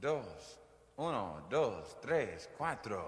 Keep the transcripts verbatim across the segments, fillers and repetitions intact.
dos, uno, dos, tres, cuatro.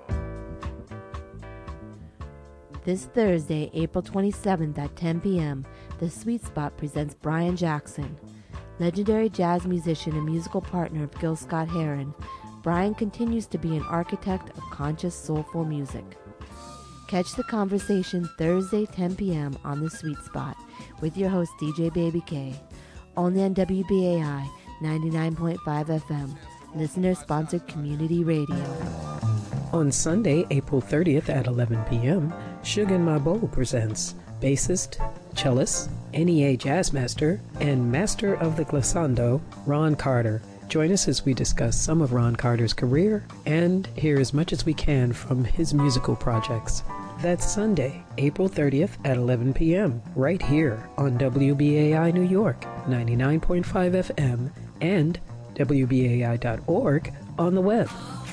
This Thursday, April twenty-seventh at ten p.m., The Sweet Spot presents Brian Jackson. Legendary jazz musician and musical partner of Gil Scott-Heron, Brian continues to be an architect of conscious, soulful music. Catch the conversation Thursday, ten p.m. on The Sweet Spot with your host, D J Baby K, only on W B A I ninety-nine point five F M, listener-sponsored community radio. On Sunday, April thirtieth at eleven p.m., Suge and My Bowl presents bassist, cellist, N E A jazz master, and master of the glissando, Ron Carter. Join us as we discuss some of Ron Carter's career and hear as much as we can from his musical projects. That's Sunday, April thirtieth at eleven p.m., right here on W B A I New York, ninety-nine point five F M, and W B A I dot org on the web.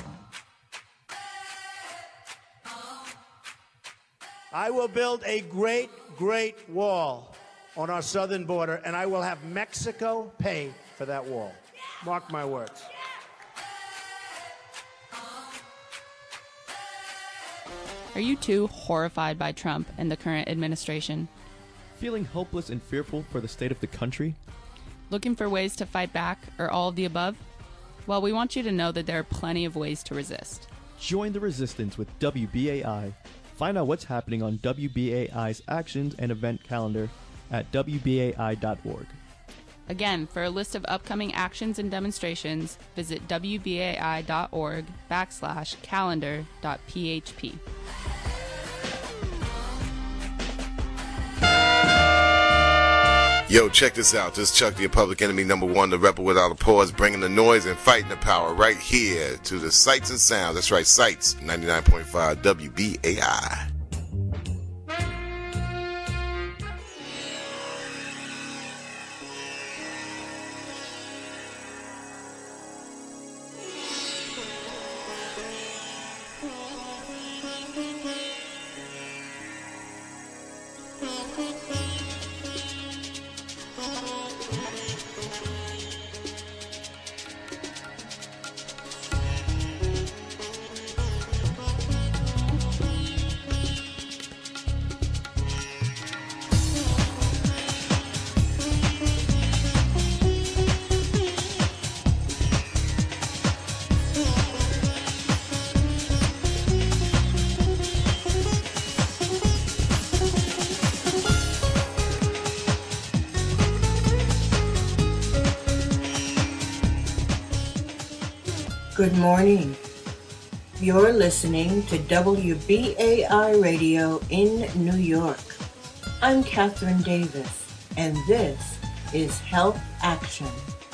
I will build a great, great wall on our southern border, and I will have Mexico pay for that wall. Mark my words. Are you too horrified by Trump and the current administration? Feeling hopeless and fearful for the state of the country? Looking for ways to fight back, or all of the above? Well, we want you to know that there are plenty of ways to resist. Join the resistance with W B A I. Find out what's happening on W B A I's actions and event calendar at W B A I dot org. Again, for a list of upcoming actions and demonstrations, visit W B A I dot org backslash calendar dot P H P. Yo, check this out. This is Chuck, the Public Enemy number one, the rebel without a pause, bringing the noise and fighting the power right here to the Sights and Sounds. That's right, Sights, ninety-nine point five W B A I. Good morning. You're listening to W B A I Radio in New York. I'm Catherine Davis, and this is Health Action.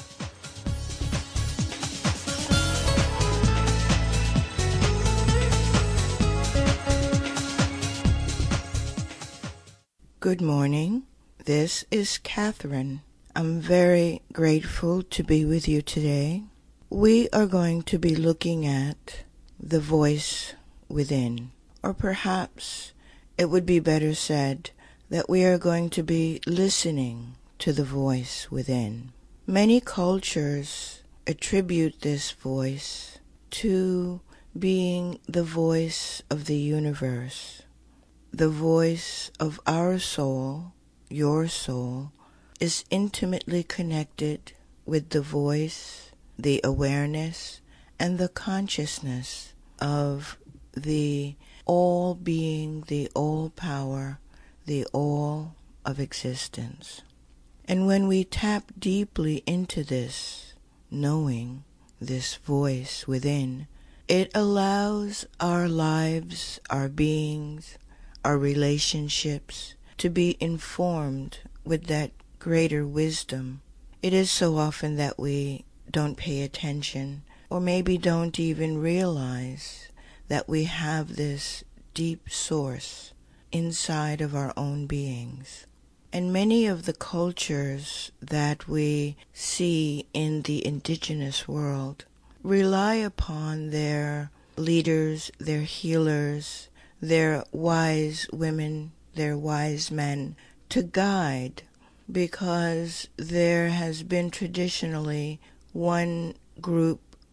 Good morning. This is Catherine. I'm very grateful to be with you today. We are going to be looking at the voice within, or perhaps it would be better said that we are going to be listening to the voice within. Many cultures attribute this voice to being the voice of the universe. The voice of our soul, your soul, is intimately connected with the voice, the awareness, and the consciousness of the all-being, the all-power, the all of existence. And when we tap deeply into this, knowing this voice within, it allows our lives, our beings, our relationships to be informed with that greater wisdom. It is so often that we don't pay attention, or maybe don't even realize that we have this deep source inside of our own beings. And many of the cultures that we see in the indigenous world rely upon their leaders, their healers, their wise women, their wise men to guide, because there has been traditionally one group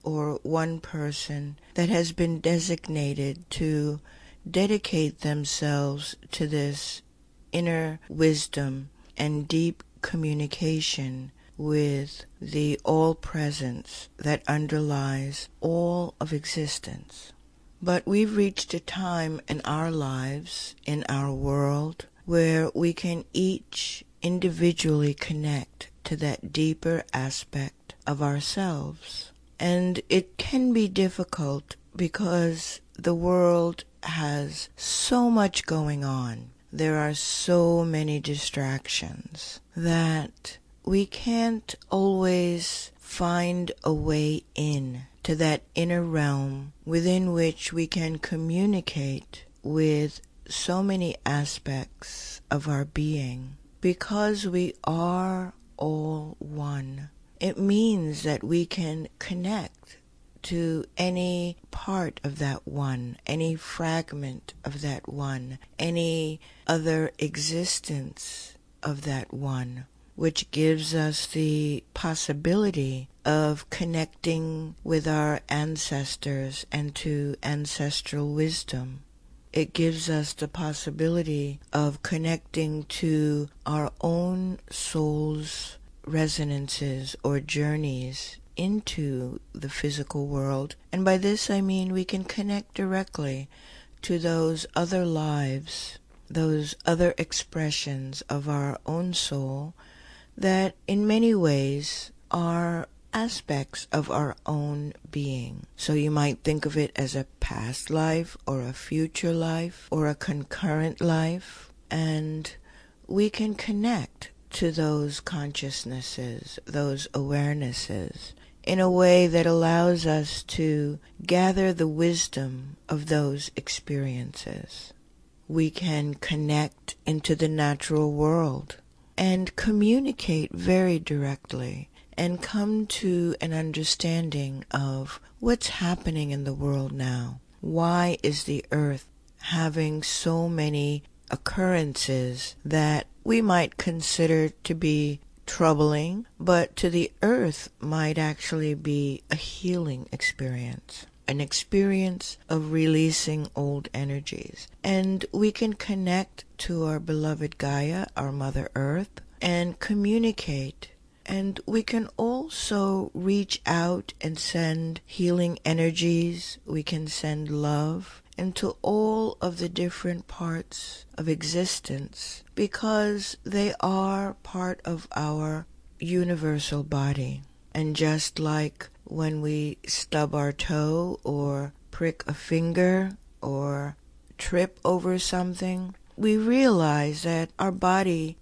or one person that has been designated to dedicate themselves to this inner wisdom and deep communication with the all-presence that underlies all of existence. But we've reached a time in our lives, in our world, where we can each individually connect to that deeper aspect of ourselves. And it can be difficult because the world has so much going on. There are so many distractions that we can't always find a way in to that inner realm within which we can communicate with so many aspects of our being. Because we are all one, it means that we can connect to any part of that one, any fragment of that one, any other existence of that one, which gives us the possibility of connecting with our ancestors and to ancestral wisdom. It gives us the possibility of connecting to our own soul's resonances or journeys into the physical world. And by this I mean we can connect directly to those other lives, those other expressions of our own soul that in many ways are aspects of our own being. So you might think of it as a past life or a future life or a concurrent life, and we can connect to those consciousnesses, those awarenesses, in a way that allows us to gather the wisdom of those experiences. We can connect into the natural world and communicate very directly and come to an understanding of what's happening in the world now. Why is the earth having so many occurrences that we might consider to be troubling, but to the earth might actually be a healing experience, an experience of releasing old energies. And we can connect to our beloved Gaia, our Mother Earth, and communicate. And we can also reach out and send healing energies. We can send love into all of the different parts of existence because they are part of our universal body. And just like when we stub our toe or prick a finger or trip over something, we realize that our body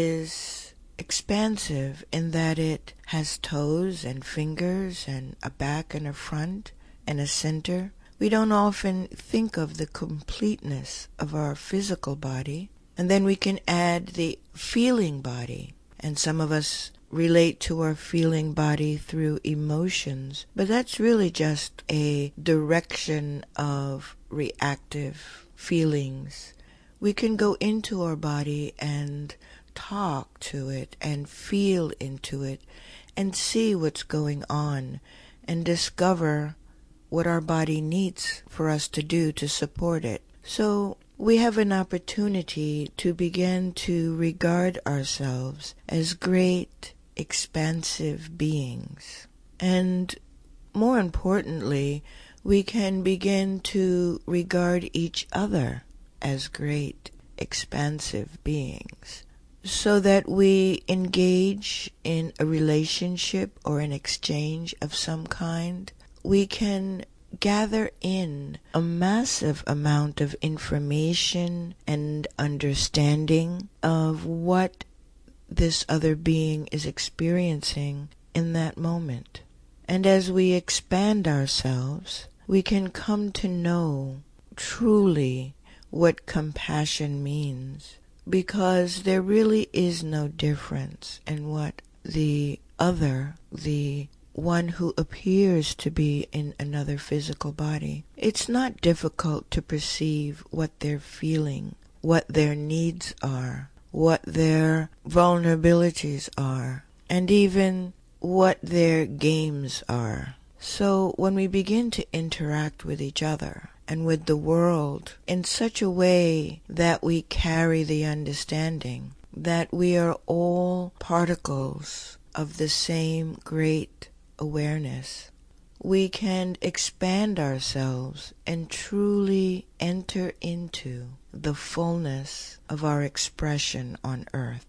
is expansive in that it has toes and fingers and a back and a front and a center. We don't often think of the completeness of our physical body. And then we can add the feeling body. And some of us relate to our feeling body through emotions. But that's really just a direction of reactive feelings. We can go into our body and talk to it and feel into it and see what's going on and discover what our body needs for us to do to support it. So we have an opportunity to begin to regard ourselves as great, expansive beings. And more importantly, we can begin to regard each other as great, expansive beings, so that we engage in a relationship or an exchange of some kind. We can gather in a massive amount of information and understanding of what this other being is experiencing in that moment. And as we expand ourselves, we can come to know truly what compassion means, because there really is no difference in what the other, the one who appears to be in another physical body. It's not difficult to perceive what they're feeling, what their needs are, what their vulnerabilities are, and even what their games are. So when we begin to interact with each other and with the world in such a way that we carry the understanding that we are all particles of the same great awareness, we can expand ourselves and truly enter into the fullness of our expression on earth.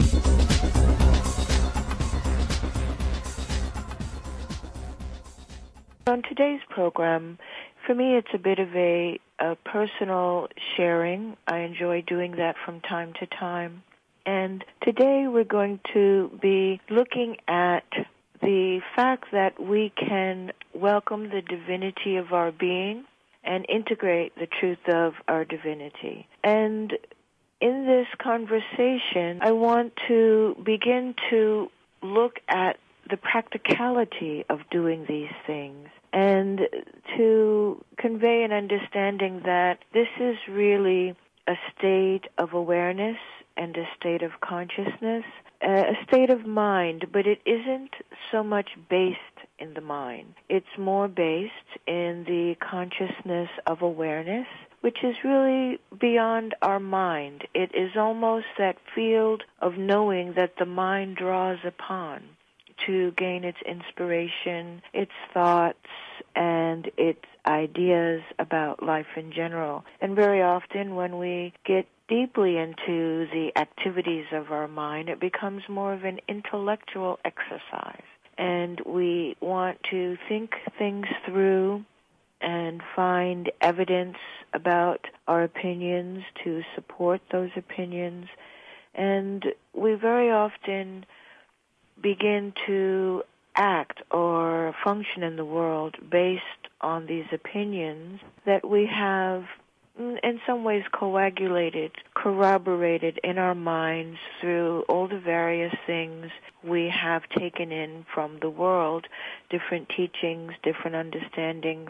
On today's program, for me it's a bit of a, a personal sharing. I enjoy doing that from time to time. And today we're going to be looking at the fact that we can welcome the divinity of our being and integrate the truth of our divinity. And in this conversation, I want to begin to look at the practicality of doing these things and to convey an understanding that this is really a state of awareness and a state of consciousness, a state of mind, but it isn't so much based in the mind. It's more based in the consciousness of awareness, which is really beyond our mind. It is almost that field of knowing that the mind draws upon to gain its inspiration, its thoughts, and its ideas about life in general. And very often when we get deeply into the activities of our mind, it becomes more of an intellectual exercise. And we want to think things through and find evidence about our opinions to support those opinions. And we very often begin to act or function in the world based on these opinions that we have in some ways coagulated, corroborated in our minds through all the various things we have taken in from the world, different teachings, different understandings.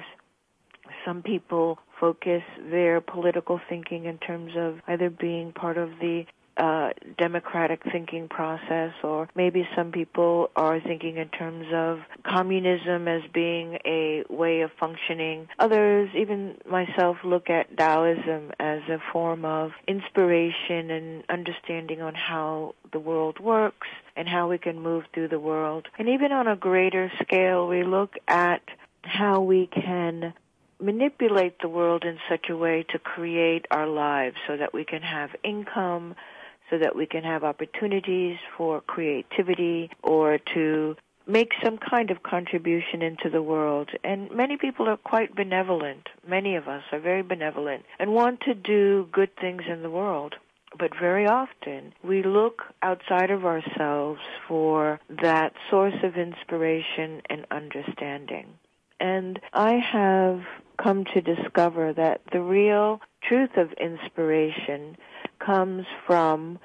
Some people focus their political thinking in terms of either being part of the Uh, democratic thinking process, or maybe some people are thinking in terms of communism as being a way of functioning. Others, even myself, look at Taoism as a form of inspiration and understanding on how the world works and how we can move through the world. And even on a greater scale, we look at how we can manipulate the world in such a way to create our lives so that we can have income, so that we can have opportunities for creativity or to make some kind of contribution into the world. And many people are quite benevolent. Many of us are very benevolent and want to do good things in the world. But very often we look outside of ourselves for that source of inspiration and understanding. And I have come to discover that the real truth of inspiration comes from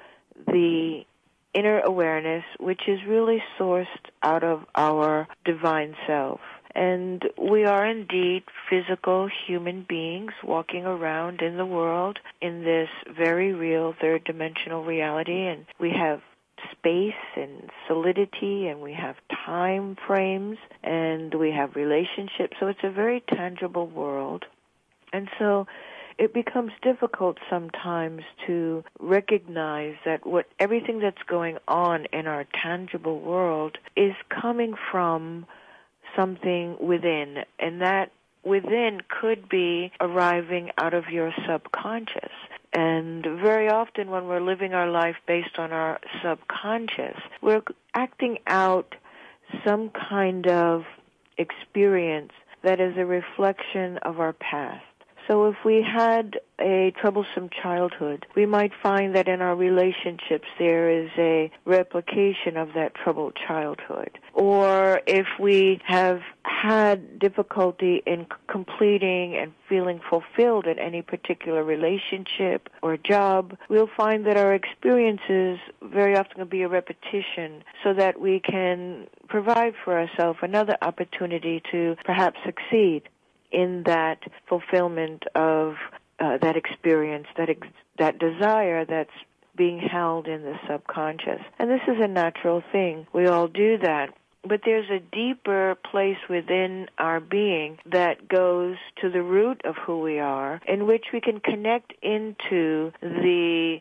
the inner awareness, which is really sourced out of our divine self. And we are indeed physical human beings walking around in the world in this very real third-dimensional reality, and we have space and solidity, and we have time frames, and we have relationships. So it's a very tangible world. And so it becomes difficult sometimes to recognize that what everything that's going on in our tangible world is coming from something within, and that within could be arriving out of your subconscious. And very often when we're living our life based on our subconscious, we're acting out some kind of experience that is a reflection of our past. So if we had a troublesome childhood, we might find that in our relationships there is a replication of that troubled childhood. Or if we have had difficulty in c- completing and feeling fulfilled in any particular relationship or job, we'll find that our experiences very often will be a repetition so that we can provide for ourselves another opportunity to perhaps succeed in that fulfillment of uh, that experience, that ex- that desire that's being held in the subconscious. And this is a natural thing. We all do that. but there's a deeper place within our being that goes to the root of who we are, in which we can connect into the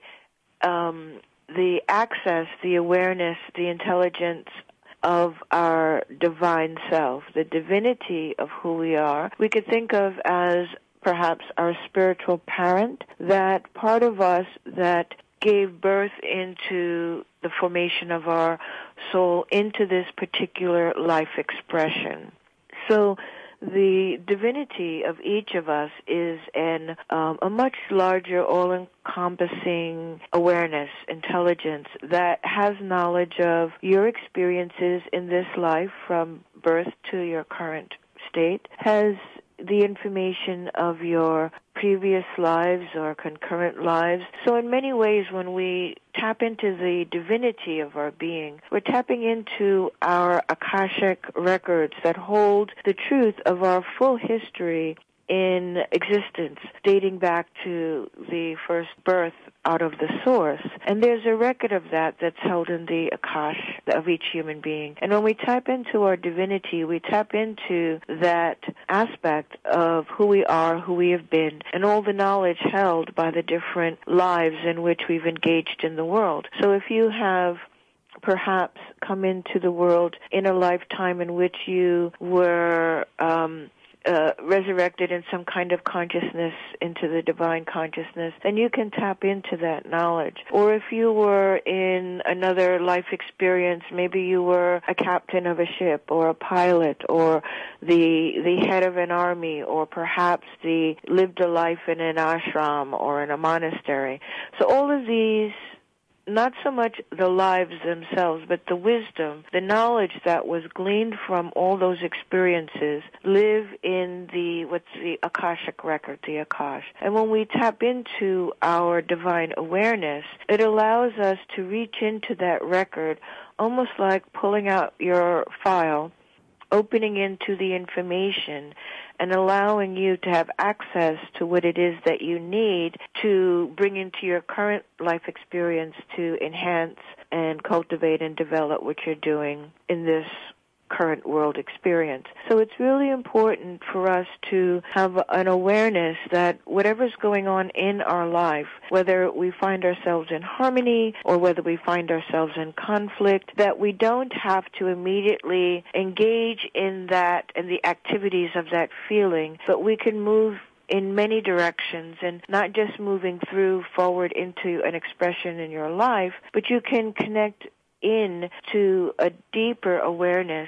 um, the access, the awareness, the intelligence of our divine self, the divinity of who we are. We could think of as perhaps our spiritual parent, that part of us that gave birth into the formation of our soul into this particular life expression. So the divinity of each of us is an um, a much larger, all-encompassing awareness, intelligence that has knowledge of your experiences in this life from birth to your current state, has the information of your previous lives or concurrent lives. So in many ways, when we tap into the divinity of our being, we're tapping into our Akashic records that hold the truth of our full history in existence, dating back to the first birth out of the source. And there's a record of that that's held in the Akash of each human being. And when we tap into our divinity, we tap into that aspect of who we are, who we have been, and all the knowledge held by the different lives in which we've engaged in the world. So if you have perhaps come into the world in a lifetime in which you were um Uh, resurrected in some kind of consciousness into the divine consciousness, then you can tap into that knowledge. Or if you were in another life experience, maybe you were a captain of a ship or a pilot or the the head of an army, or perhaps the lived a life in an ashram or in a monastery. So all of these, not so much the lives themselves, but the wisdom, the knowledge that was gleaned from all those experiences live in the, what's the Akashic record, the Akash. And when we tap into our divine awareness, it allows us to reach into that record almost like pulling out your file, opening into the information, and allowing you to have access to what it is that you need to bring into your current life experience to enhance and cultivate and develop what you're doing in this current world experience. So it's really important for us to have an awareness that whatever's going on in our life, whether we find ourselves in harmony or whether we find ourselves in conflict, that we don't have to immediately engage in that and the activities of that feeling, but we can move in many directions, and not just moving through forward into an expression in your life, but you can connect in to a deeper awareness,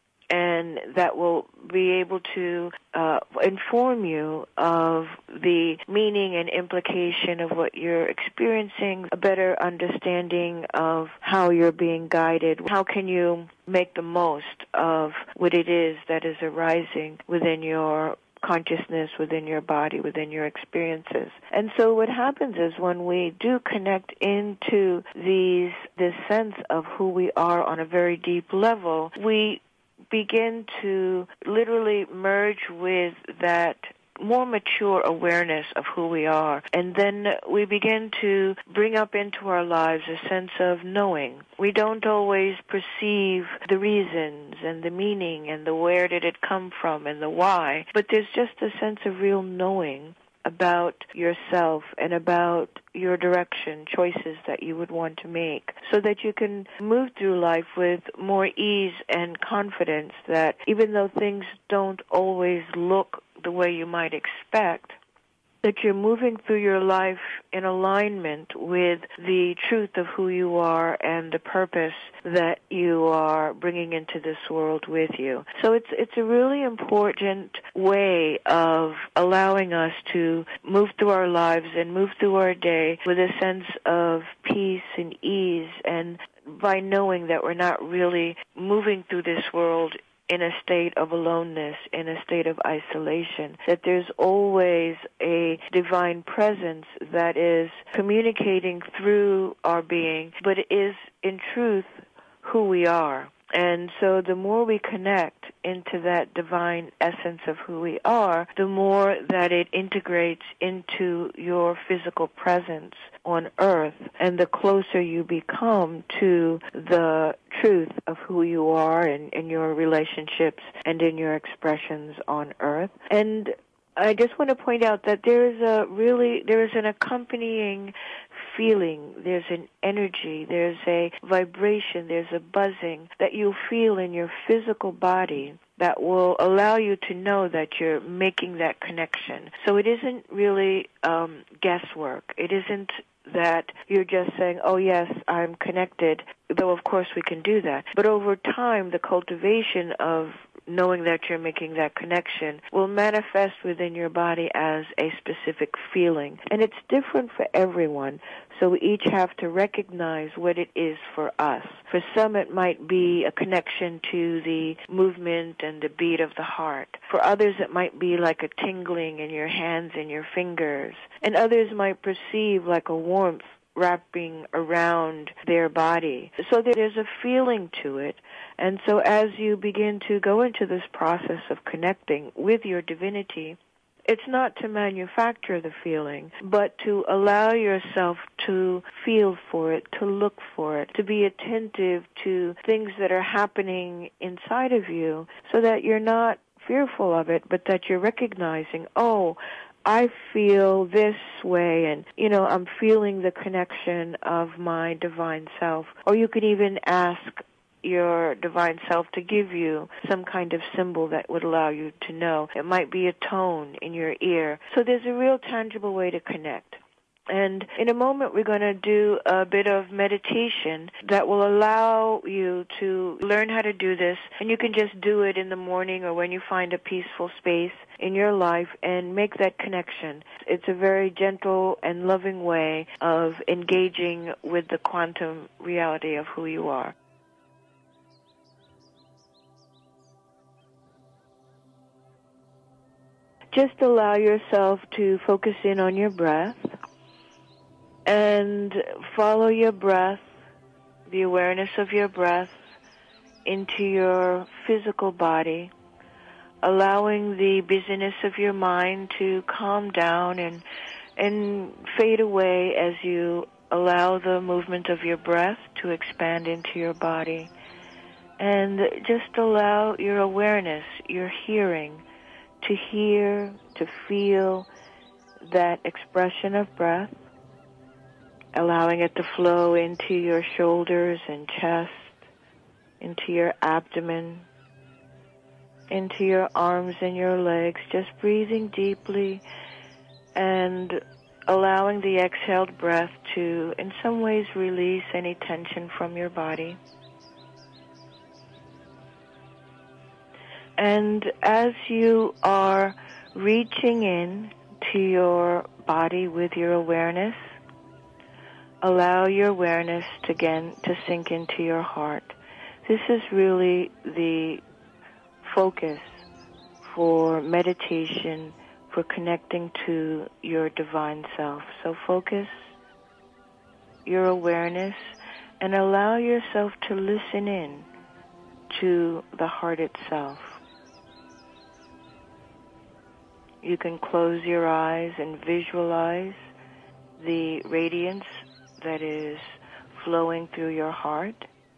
and that will be able to uh, inform you of the meaning and implication of what you're experiencing, a better understanding of how you're being guided. How can you make the most of what it is that is arising within your consciousness, within your body, within your experiences. And so what happens is when we do connect into these, this sense of who we are on a very deep level, we begin to literally merge with that more mature awareness of who we are. And then we begin to bring up into our lives a sense of knowing. We don't always perceive the reasons and the meaning and the where did it come from and the why, but there's just a sense of real knowing about yourself and about your direction, choices that you would want to make, so that you can move through life with more ease and confidence that even though things don't always look the way you might expect, that you're moving through your life in alignment with the truth of who you are and the purpose that you are bringing into this world with you. So it's it's a really important way of allowing us to move through our lives and move through our day with a sense of peace and ease, and by knowing that we're not really moving through this world in a state of aloneness, in a state of isolation, that there's always a divine presence that is communicating through our being, but is in truth who we are. And so the more we connect into that divine essence of who we are, the more that it integrates into your physical presence on earth, and the closer you become to the truth of who you are and in your relationships and in your expressions on earth. And I just want to point out that there is a really, there is an accompanying feeling, there's an energy, there's a vibration, there's a buzzing that you feel in your physical body that will allow you to know that you're making that connection. So it isn't really um, guesswork. It isn't that you're just saying, oh yes, I'm connected, though of course we can do that. But over time, the cultivation of knowing that you're making that connection will manifest within your body as a specific feeling. And it's different for everyone, so we each have to recognize what it is for us. For some, it might be a connection to the movement and the beat of the heart. For others, it might be like a tingling in your hands and your fingers. And others might perceive like a warmth wrapping around their body. So there's a feeling to it. And so as you begin to go into this process of connecting with your divinity, it's not to manufacture the feeling, but to allow yourself to feel for it, to look for it, to be attentive to things that are happening inside of you so that you're not fearful of it, but that you're recognizing, oh, I feel this way, and, you know, I'm feeling the connection of my divine self. Or you could even ask your divine self to give you some kind of symbol that would allow you to know. It might be a tone in your ear. So there's a real tangible way to connect. And in a moment, we're going to do a bit of meditation that will allow you to learn how to do this. And you can just do it in the morning or when you find a peaceful space in your life and make that connection. It's a very gentle and loving way of engaging with the quantum reality of who you are. Just allow yourself to focus in on your breath and follow your breath, the awareness of your breath, into your physical body, allowing the busyness of your mind to calm down and and fade away as you allow the movement of your breath to expand into your body. And just allow your awareness, your hearing, to hear, to feel that expression of breath, allowing it to flow into your shoulders and chest, into your abdomen, into your arms and your legs, just breathing deeply and allowing the exhaled breath to, in some ways, release any tension from your body. And as you are reaching in to your body with your awareness, allow your awareness to again to sink into your heart. This is really the focus for meditation, for connecting to your divine self. So focus your awareness and allow yourself to listen in to the heart itself. You can close your eyes and visualize the radiance that is flowing through your heart.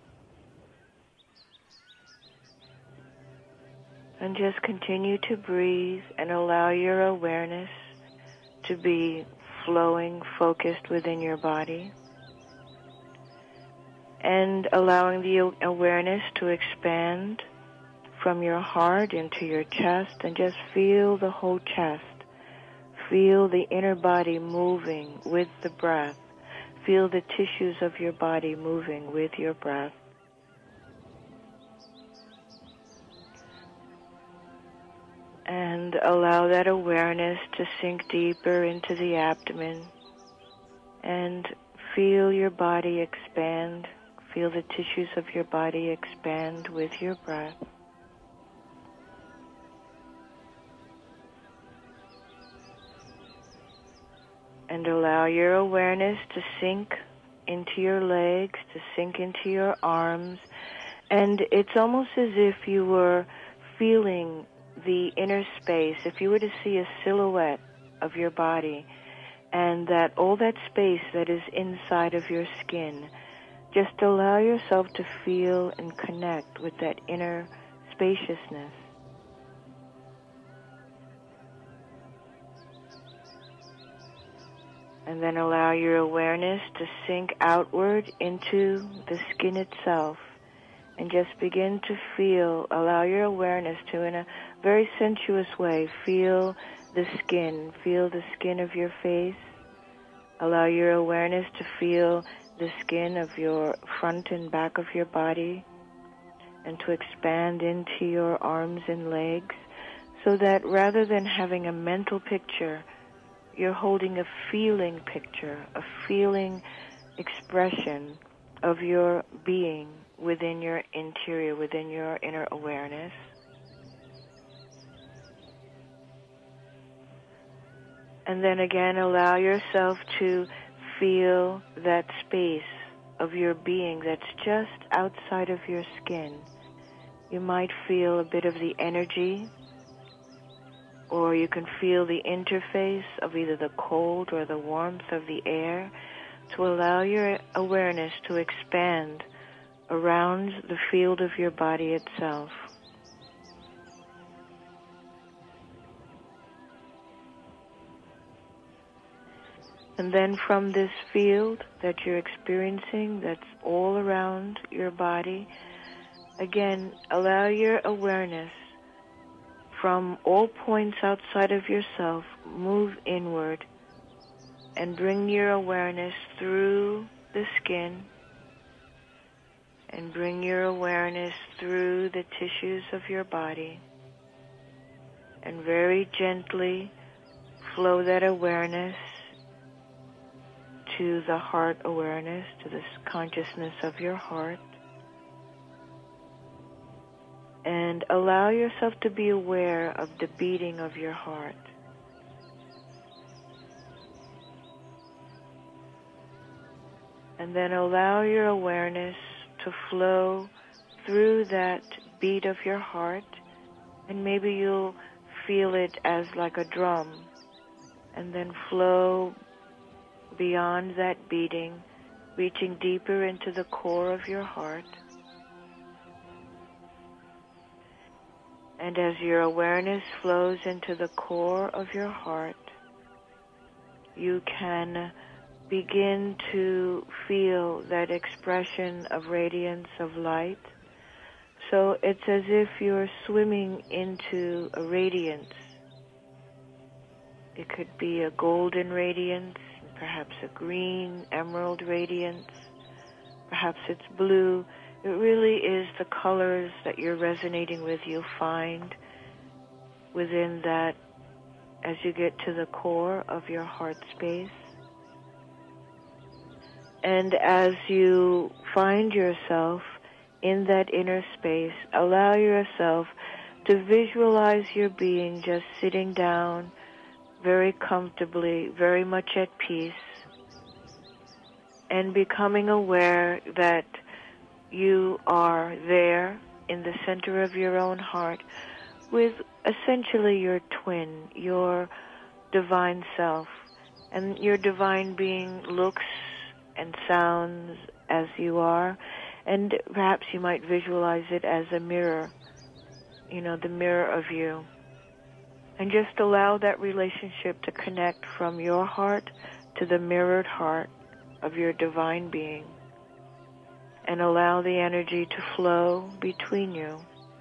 And just continue to breathe and allow your awareness to be flowing, focused within your body. And allowing the awareness to expand from your heart into your chest, and just feel the whole chest. Feel the inner body moving with the breath. Feel the tissues of your body moving with your breath. And allow that awareness to sink deeper into the abdomen. And feel your body expand. Feel the tissues of your body expand with your breath. And allow your awareness to sink into your legs, to sink into your arms. And it's almost as if you were feeling the inner space. If you were to see a silhouette of your body, and that all that space that is inside of your skin, just allow yourself to feel and connect with that inner spaciousness. And then allow your awareness to sink outward into the skin itself, and just begin to feel, allow your awareness to, in a very sensuous way, feel the skin, feel the skin of your face. Allow your awareness to feel the skin of your front and back of your body, and to expand into your arms and legs, so that rather than having a mental picture, you're holding a feeling picture, a feeling expression of your being within your interior, within your inner awareness. And then again, allow yourself to feel that space of your being that's just outside of your skin. You might feel a bit of the energy, or you can feel the interface of either the cold or the warmth of the air, to allow your awareness to expand around the field of your body itself. And then from this field that you're experiencing, that's all around your body, again, allow your awareness from all points outside of yourself, move inward, and bring your awareness through the skin, and bring your awareness through the tissues of your body, and very gently flow that awareness to the heart awareness, to this consciousness of your heart. And allow yourself to be aware of the beating of your heart. And then allow your awareness to flow through that beat of your heart, and maybe you'll feel it as like a drum, and then flow beyond that beating, reaching deeper into the core of your heart. And as your awareness flows into the core of your heart, you can begin to feel that expression of radiance, of light. So it's as if you're swimming into a radiance. It could be a golden radiance, perhaps a green, emerald radiance, perhaps it's blue. It really is the colors that you're resonating with you'll find within that as you get to the core of your heart space. And as you find yourself in that inner space, allow yourself to visualize your being just sitting down very comfortably, very much at peace, and becoming aware that you are there in the center of your own heart with essentially your twin, your divine self. And your divine being looks and sounds as you are, and perhaps you might visualize it as a mirror, you know, the mirror of you. And just allow that relationship to connect from your heart to the mirrored heart of your divine being. And allow the energy to flow between you.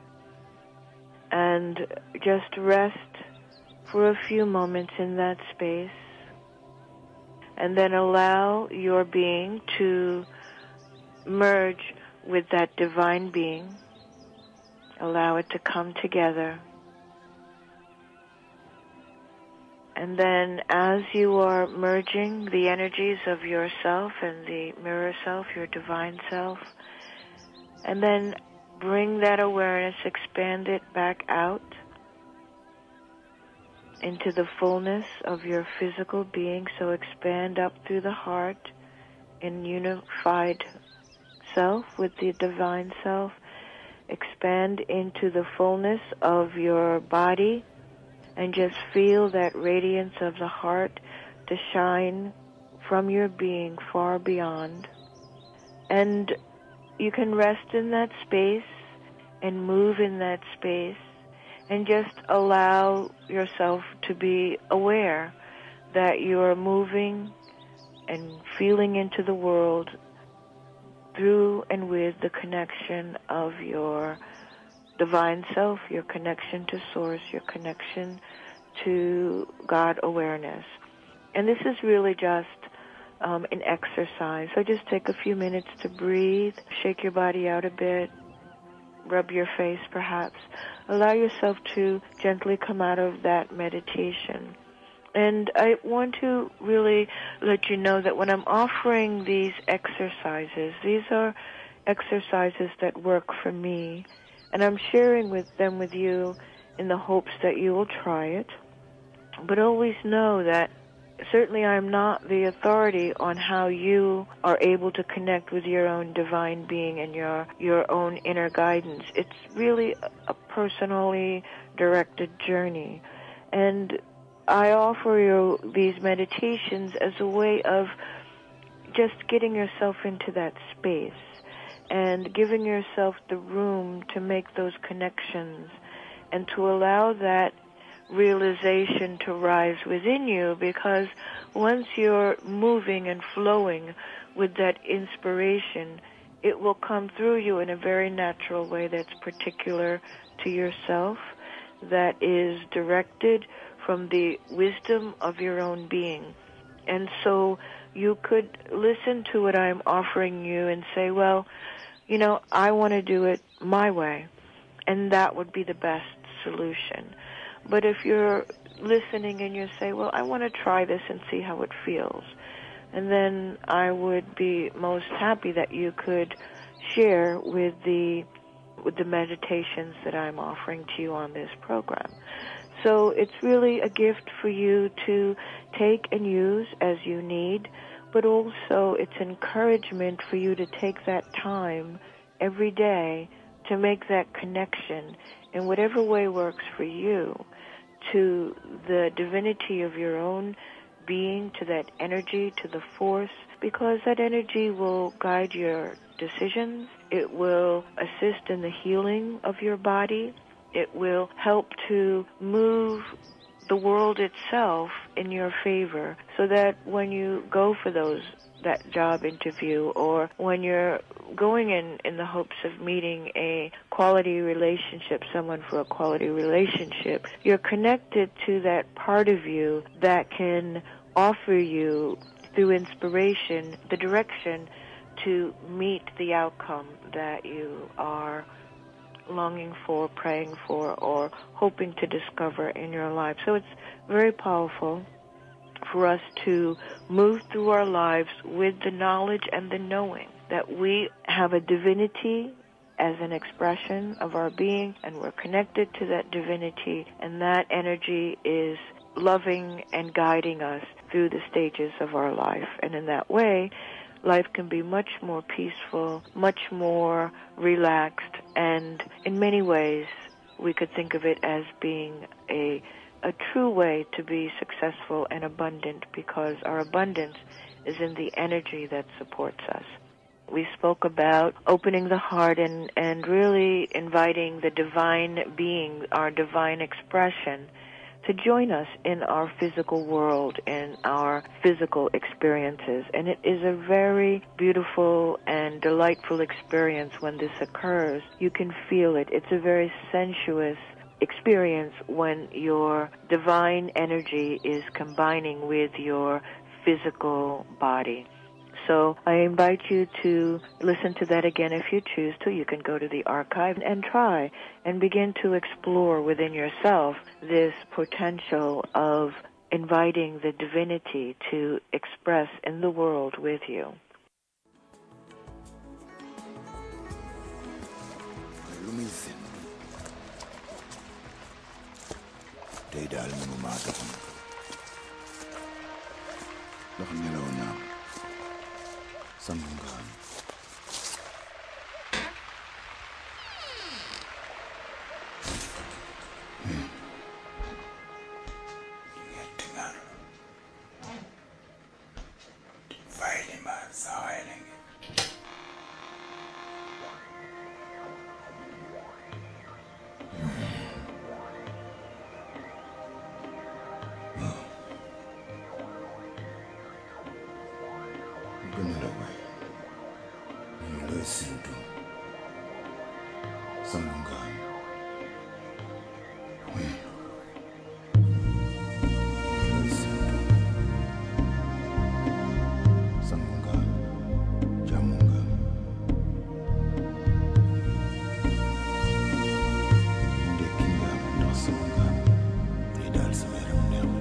And just rest for a few moments in that space. And then allow your being to merge with that divine being. Allow it to come together. And then as you are merging the energies of yourself and the mirror self, your divine self, and then bring that awareness, expand it back out into the fullness of your physical being. So expand up through the heart in unified self with the divine self. expand into the fullness of your body and just feel that radiance of the heart to shine from your being far beyond. And you can rest in that space and move in that space and just allow yourself to be aware that you are moving and feeling into the world through and with the connection of your divine self, your connection to Source, your connection to God awareness. And this is really just um, an exercise. So just take a few minutes to breathe, shake your body out a bit, rub your face perhaps. Allow yourself to gently come out of that meditation. And I want to really let you know that when I'm offering these exercises, these are exercises that work for me, and I'm sharing with them with you in the hopes that you will try it. But always know that certainly I'm not the authority on how you are able to connect with your own divine being and your, your own inner guidance. It's really a personally directed journey. And I offer you these meditations as a way of just getting yourself into that space and giving yourself the room to make those connections and to allow that realization to rise within you, because once you're moving and flowing with that inspiration, it will come through you in a very natural way that's particular to yourself, that is directed from the wisdom of your own being. And so you could listen to what I'm offering you and say, well, you know, I want to do it my way, and that would be the best solution. But if you're listening and you say, well, I want to try this and see how it feels, and then I would be most happy that you could share with the with the meditations that I'm offering to you on this program. So it's really a gift for you to take and use as you need, but also it's encouragement for you to take that time every day to make that connection in whatever way works for you to the divinity of your own being, to that energy, to the force, because that energy will guide your decisions. It will assist in the healing of your body. It will help to move the world itself in your favor, so that when you go for those that job interview, or when you're going in in the hopes of meeting a quality relationship, someone for a quality relationship, you're connected to that part of you that can offer you, through inspiration, the direction to meet the outcome that you are longing for, praying for, or hoping to discover in your life. So it's very powerful for us to move through our lives with the knowledge and the knowing that we have a divinity as an expression of our being, and we're connected to that divinity, and that energy is loving and guiding us through the stages of our life. And in that way, life can be much more peaceful, much more relaxed, and in many ways, we could think of it as being a a true way to be successful and abundant, because our abundance is in the energy that supports us. We spoke about opening the heart and, and really inviting the divine being, our divine expression, to join us in our physical world, in our physical experiences. And it is a very beautiful and delightful experience when this occurs. You can feel it. It's a very sensuous experience when your divine energy is combining with your physical body. So I invite you to listen to that again if you choose to. You can go to the archive and try and begin to explore within yourself this potential of inviting the divinity to express in the world with you. Gunarabai. You listen to Samangan. When you listen to Samangan, Jamungan. Ndekingam no Samangan. Idal Sameram Nel.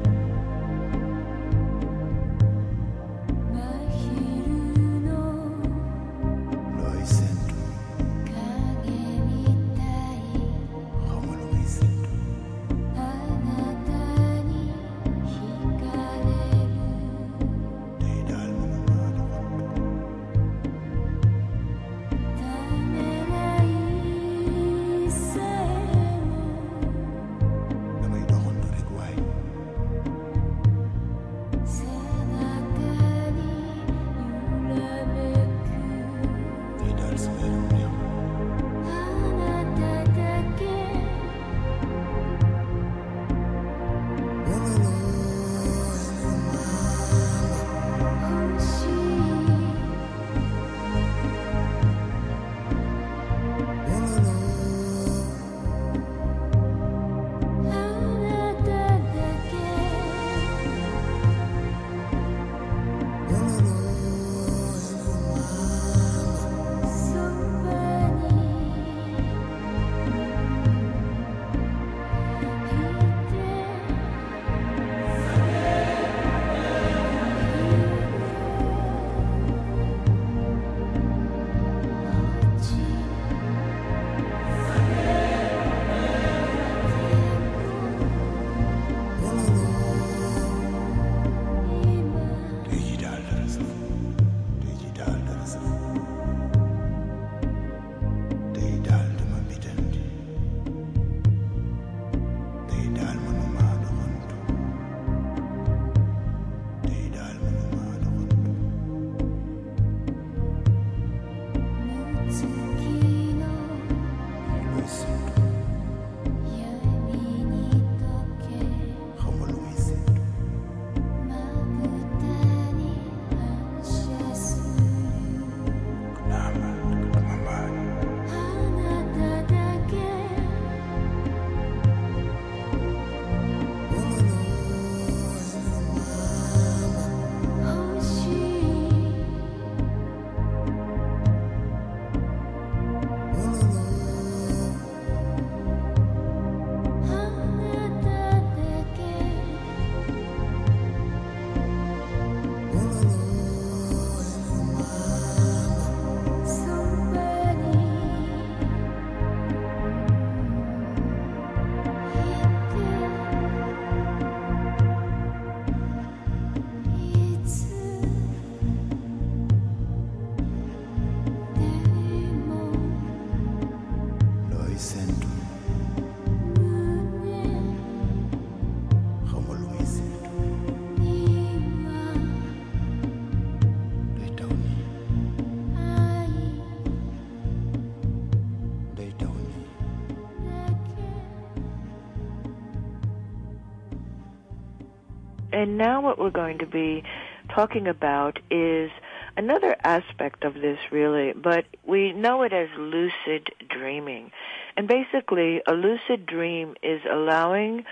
And now what we're going to be talking about is another aspect of this, really, but we know it as lucid dreaming. And basically, a lucid dream is allowing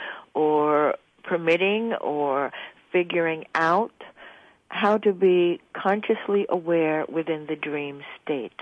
or permitting or figuring out how to be consciously aware within the dream state.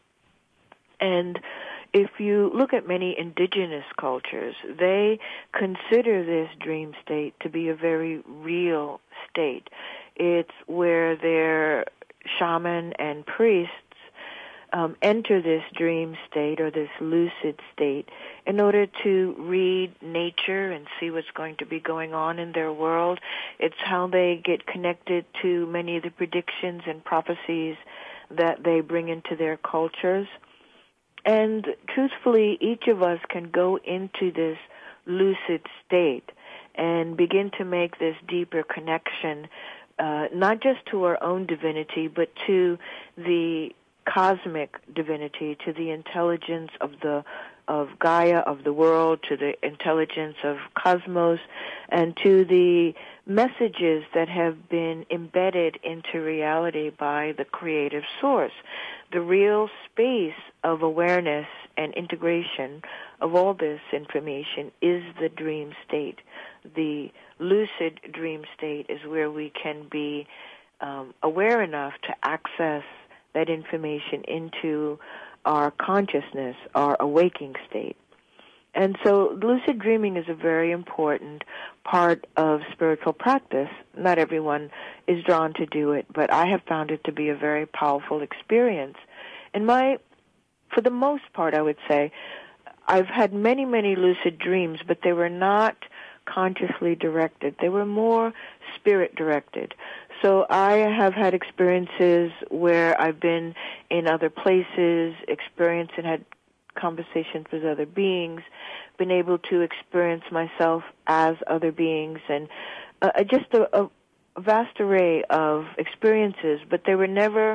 And if you look at many indigenous cultures, they consider this dream state to be a very real state. It's where their shaman and priests um, enter this dream state or this lucid state in order to read nature and see what's going to be going on in their world. It's how they get connected to many of the predictions and prophecies that they bring into their cultures. And truthfully, each of us can go into this lucid state and begin to make this deeper connection, uh, not just to our own divinity, but to the cosmic divinity, to the intelligence of the of Gaia, of the world, to the intelligence of cosmos, and to the messages that have been embedded into reality by the creative source. The real space of awareness and integration of all this information is the dream state. The lucid dream state is where we can be um, aware enough to access that information into our consciousness, our awaking state. And so lucid dreaming is a very important part of spiritual practice. Not everyone is drawn to do it, but I have found it to be a very powerful experience. And my, for the most part, I would say, I've had many, many lucid dreams, but they were not consciously directed. They were more spirit directed. So I have had experiences where I've been in other places, experienced and had conversations with other beings, been able to experience myself as other beings, and uh, just a, a vast array of experiences, but they were never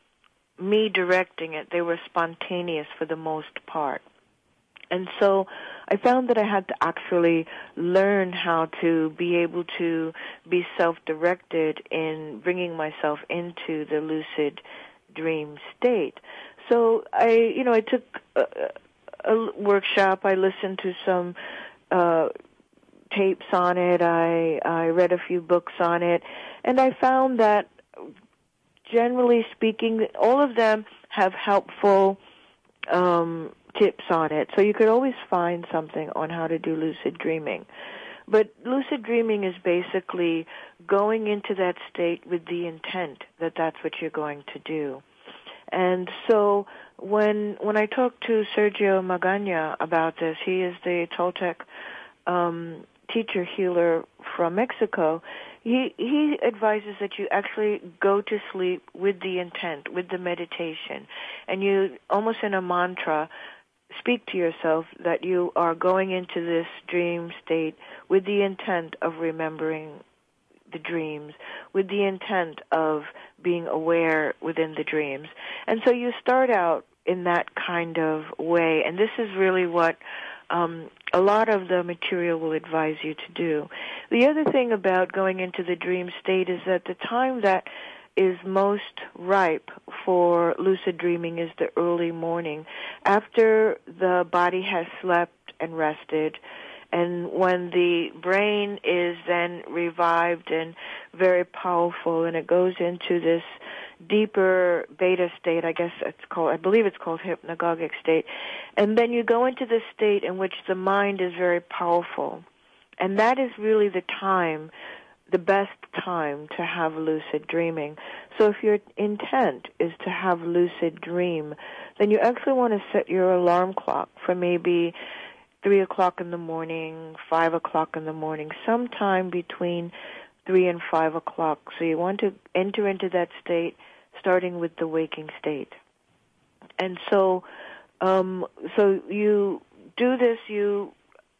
me directing it. They were spontaneous for the most part. And so I found that I had to actually learn how to be able to be self-directed in bringing myself into the lucid dream state. So I, you know, I took a, a workshop. I listened to some uh, tapes on it. I I read a few books on it, and I found that, generally speaking, all of them have helpful um, tips on it. So you could always find something on how to do lucid dreaming. But lucid dreaming is basically going into that state with the intent that that's what you're going to do. And so when when I talked to Sergio Magaña about this, he is the Toltec um, teacher healer from Mexico, he he advises that you actually go to sleep with the intent, with the meditation, and you, almost in a mantra, speak to yourself that you are going into this dream state with the intent of remembering the dreams, with the intent of being aware within the dreams. And so you start out in that kind of way, and this is really what um, a lot of the material will advise you to do. The other thing about going into the dream state is that the time that is most ripe for lucid dreaming is the early morning, after the body has slept and rested, and when the brain is then revived and very powerful, and it goes into this deeper beta state, I guess it's called, I believe it's called hypnagogic state, and then you go into this state in which the mind is very powerful, and that is really the time, the best time to have lucid dreaming. So if your intent is to have lucid dream, then you actually want to set your alarm clock for maybe three o'clock in the morning, five o'clock in the morning, sometime between three and five o'clock. So you want to enter into that state starting with the waking state. And so, um, so you do this, you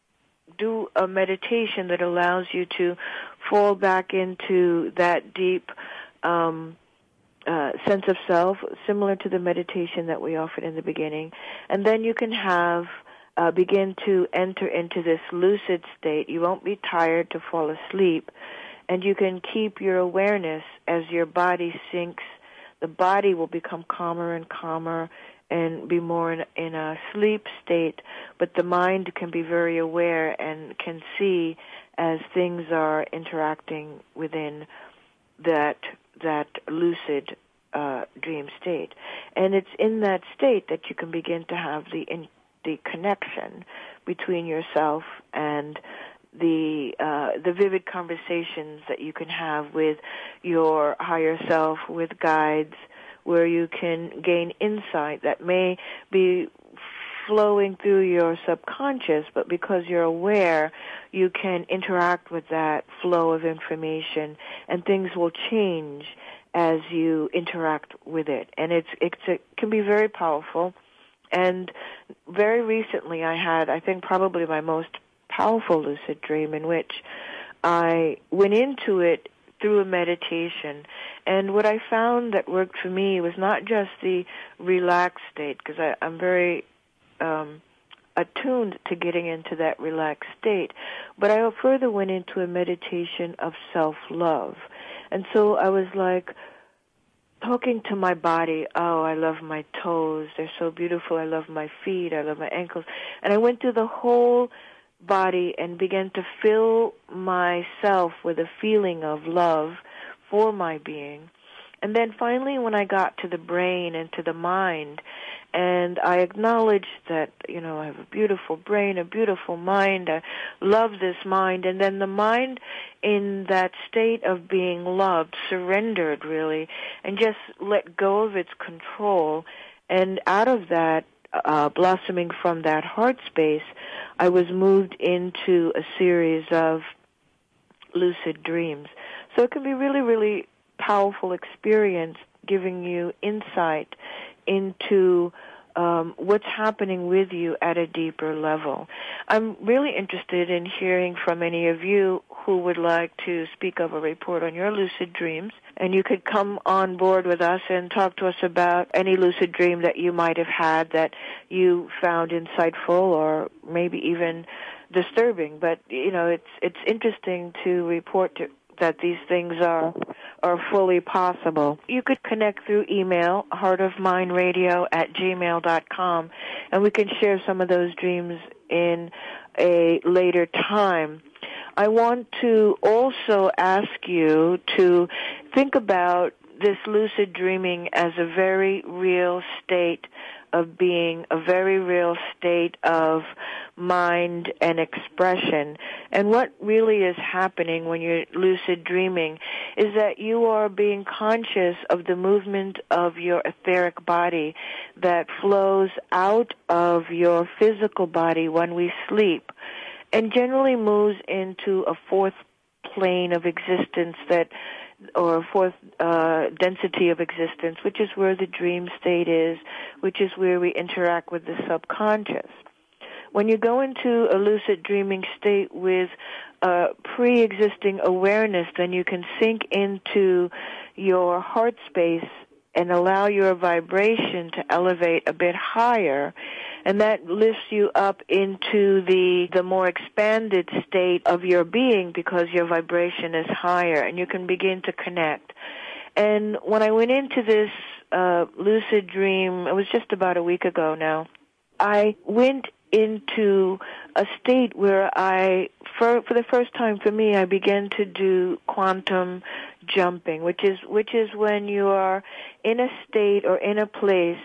do a meditation that allows you to fall back into that deep um, uh, sense of self, similar to the meditation that we offered in the beginning. And then you can have Uh, begin to enter into this lucid state. You won't be tired to fall asleep, and you can keep your awareness as your body sinks. The body will become calmer and calmer and be more in, in a sleep state, but the mind can be very aware and can see as things are interacting within that that lucid uh, dream state. And it's in that state that you can begin to have the in, the connection between yourself and the uh, the vivid conversations that you can have with your higher self, with guides, where you can gain insight that may be flowing through your subconscious, but because you're aware, you can interact with that flow of information, and things will change as you interact with it. And it's, it's it can be very powerful. And very recently I had, I think, probably my most powerful lucid dream, in which I went into it through a meditation. And what I found that worked for me was not just the relaxed state, because I'm very, um, attuned to getting into that relaxed state. But I further went into a meditation of self-love. And so I was like talking to my body. Oh, I love my toes. They're so beautiful. I love my feet. I love my ankles. And I went through the whole body and began to fill myself with a feeling of love for my being. And then finally when I got to the brain and to the mind, and I acknowledged that, you know, I have a beautiful brain, a beautiful mind, I love this mind, and then the mind in that state of being loved surrendered really and just let go of its control, and out of that, uh, blossoming from that heart space, I was moved into a series of lucid dreams. So it can be really, really powerful experience, giving you insight into um, what's happening with you at a deeper level. I'm really interested in hearing from any of you who would like to speak of a report on your lucid dreams, and you could come on board with us and talk to us about any lucid dream that you might have had that you found insightful or maybe even disturbing. But, you know, it's it's interesting to report to that these things are are fully possible. You could connect through email, heartofmindradio at gmail dot com, and we can share some of those dreams in a later time. I want to also ask you to think about this lucid dreaming as a very real state of being, a very real state of mind and expression. And what really is happening when you're lucid dreaming is that you are being conscious of the movement of your etheric body that flows out of your physical body when we sleep, and generally moves into a fourth plane of existence that or fourth uh, density of existence, which is where the dream state is, which is where we interact with the subconscious. When you go into a lucid dreaming state with uh, pre-existing awareness, then you can sink into your heart space and allow your vibration to elevate a bit higher, and that lifts you up into the the more expanded state of your being because your vibration is higher, and you can begin to connect. And when I went into this uh, lucid dream, it was just about a week ago now, I went into a state where I, for, for the first time for me, I began to do quantum jumping, which is which is when you are in a state or in a place,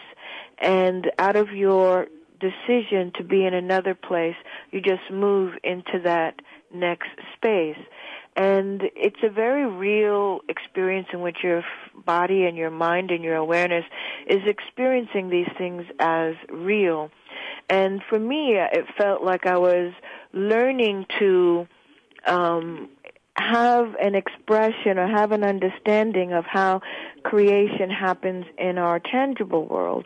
and out of your decision to be in another place, you just move into that next space. And it's a very real experience in which your body and your mind and your awareness is experiencing these things as real. And for me, it felt like I was learning to um, have an expression or have an understanding of how creation happens in our tangible world.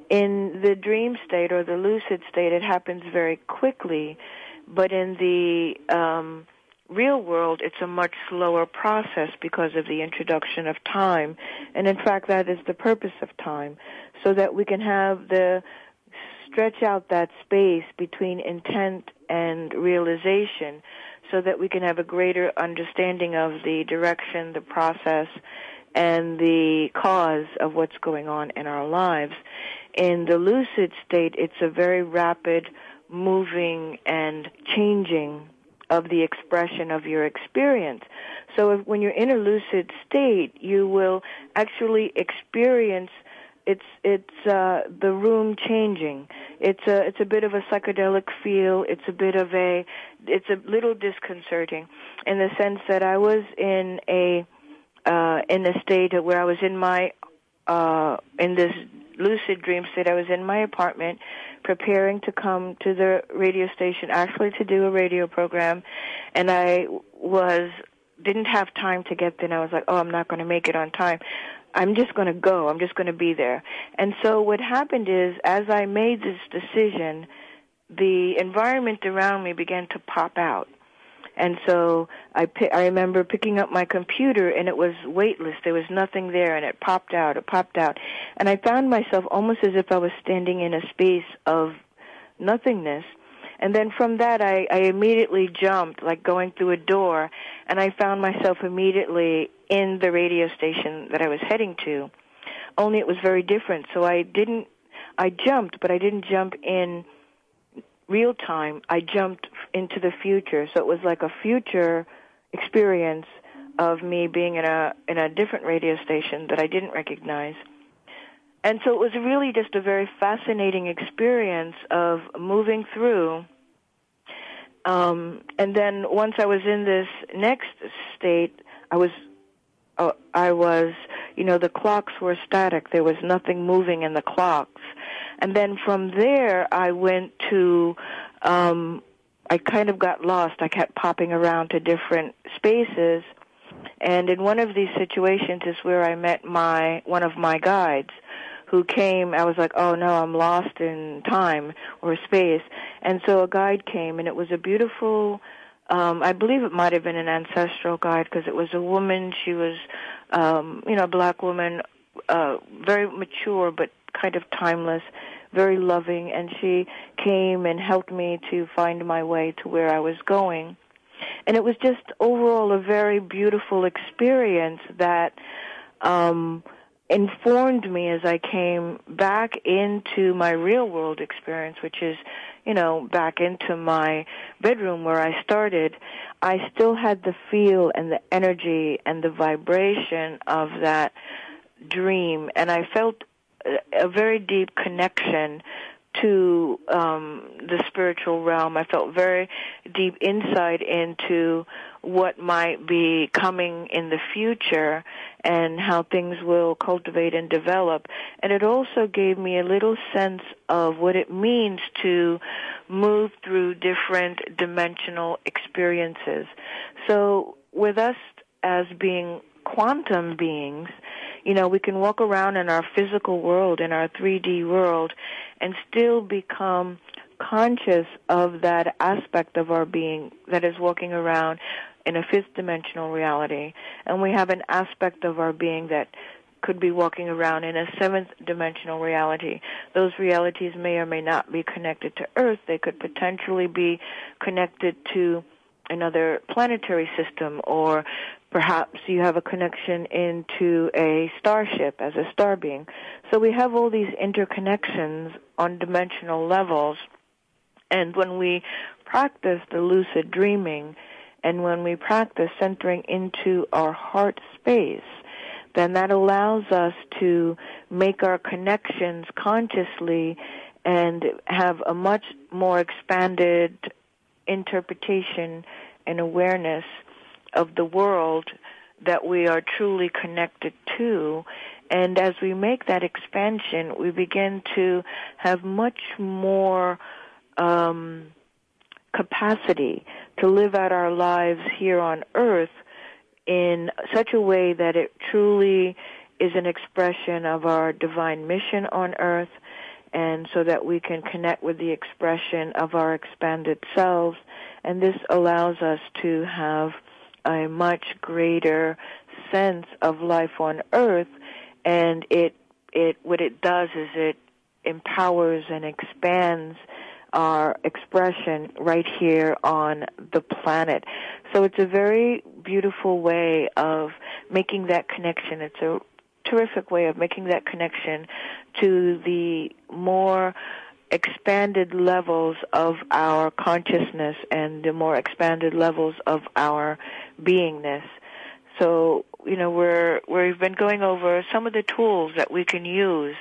In the dream state or the lucid state, it happens very quickly, but in the um, real world, it's a much slower process because of the introduction of time. And in fact, that is the purpose of time, so that we can have the stretch out that space between intent and realization, so that we can have a greater understanding of the direction, the process, and the cause of what's going on in our lives. In the lucid state, it's a very rapid moving and changing of the expression of your experience. So if, when you're in a lucid state, you will actually experience it's it's uh, the room changing. It's a it's a bit of a psychedelic feel. It's a bit of a it's a little disconcerting in the sense that I was in a uh, in a state where I was in my uh, in this lucid dream state. I was in my apartment preparing to come to the radio station, actually to do a radio program, and I was didn't have time to get there. And I was like, oh, I'm not going to make it on time. I'm just going to go. I'm just going to be there. And so what happened is, as I made this decision, the environment around me began to pop out. And so I, I remember picking up my computer, and it was weightless. There was nothing there, and it popped out. It popped out. And I found myself almost as if I was standing in a space of nothingness. And then from that, I, I immediately jumped, like going through a door, and I found myself immediately in the radio station that I was heading to, only it was very different. So I didn't, I jumped, but I didn't jump in real time. I jumped into the future. So it was like a future experience of me being in a in a different radio station that I didn't recognize. And so it was really just a very fascinating experience of moving through. Um, and then once I was in this next state, I was, uh, I was, you know, the clocks were static. There was nothing moving in the clocks. And then from there, I went to, um, I kind of got lost. I kept popping around to different spaces. And in one of these situations is where I met my, one of my guides, who came. I was like, oh no, I'm lost in time or space. And so a guide came, and it was a beautiful, um, I believe it might have been an ancestral guide, because it was a woman. She was, um, you know, a black woman, uh, very mature but kind of timeless, very loving, and she came and helped me to find my way to where I was going. And it was just overall a very beautiful experience that, um, informed me as I came back into my real world experience, which is, you know, back into my bedroom where I started. I still had the feel and the energy and the vibration of that dream, and I felt a very deep connection to um, the spiritual realm. I felt very deep insight into what might be coming in the future and how things will cultivate and develop. And it also gave me a little sense of what it means to move through different dimensional experiences. So with us as being quantum beings, you know, we can walk around in our physical world, in our three D world, and still become conscious of that aspect of our being that is walking around in a fifth dimensional reality. And we have an aspect of our being that could be walking around in a seventh dimensional reality. Those realities may or may not be connected to Earth. They could potentially be connected to another planetary system, or perhaps you have a connection into a starship as a star being. So we have all these interconnections on dimensional levels. And when we practice the lucid dreaming, and when we practice centering into our heart space, then that allows us to make our connections consciously and have a much more expanded interpretation and awareness of the world that we are truly connected to. And as we make that expansion, we begin to have much more um, capacity to live out our lives here on Earth in such a way that it truly is an expression of our divine mission on Earth, and so that we can connect with the expression of our expanded selves. And this allows us to have a much greater sense of life on Earth, and it it what it does is it empowers and expands our expression right here on the planet. So it's a very beautiful way of making that connection. It's a terrific way of making that connection to the more expanded levels of our consciousness and the more expanded levels of our beingness. So, you know, we're, we've been going over some of the tools that we can use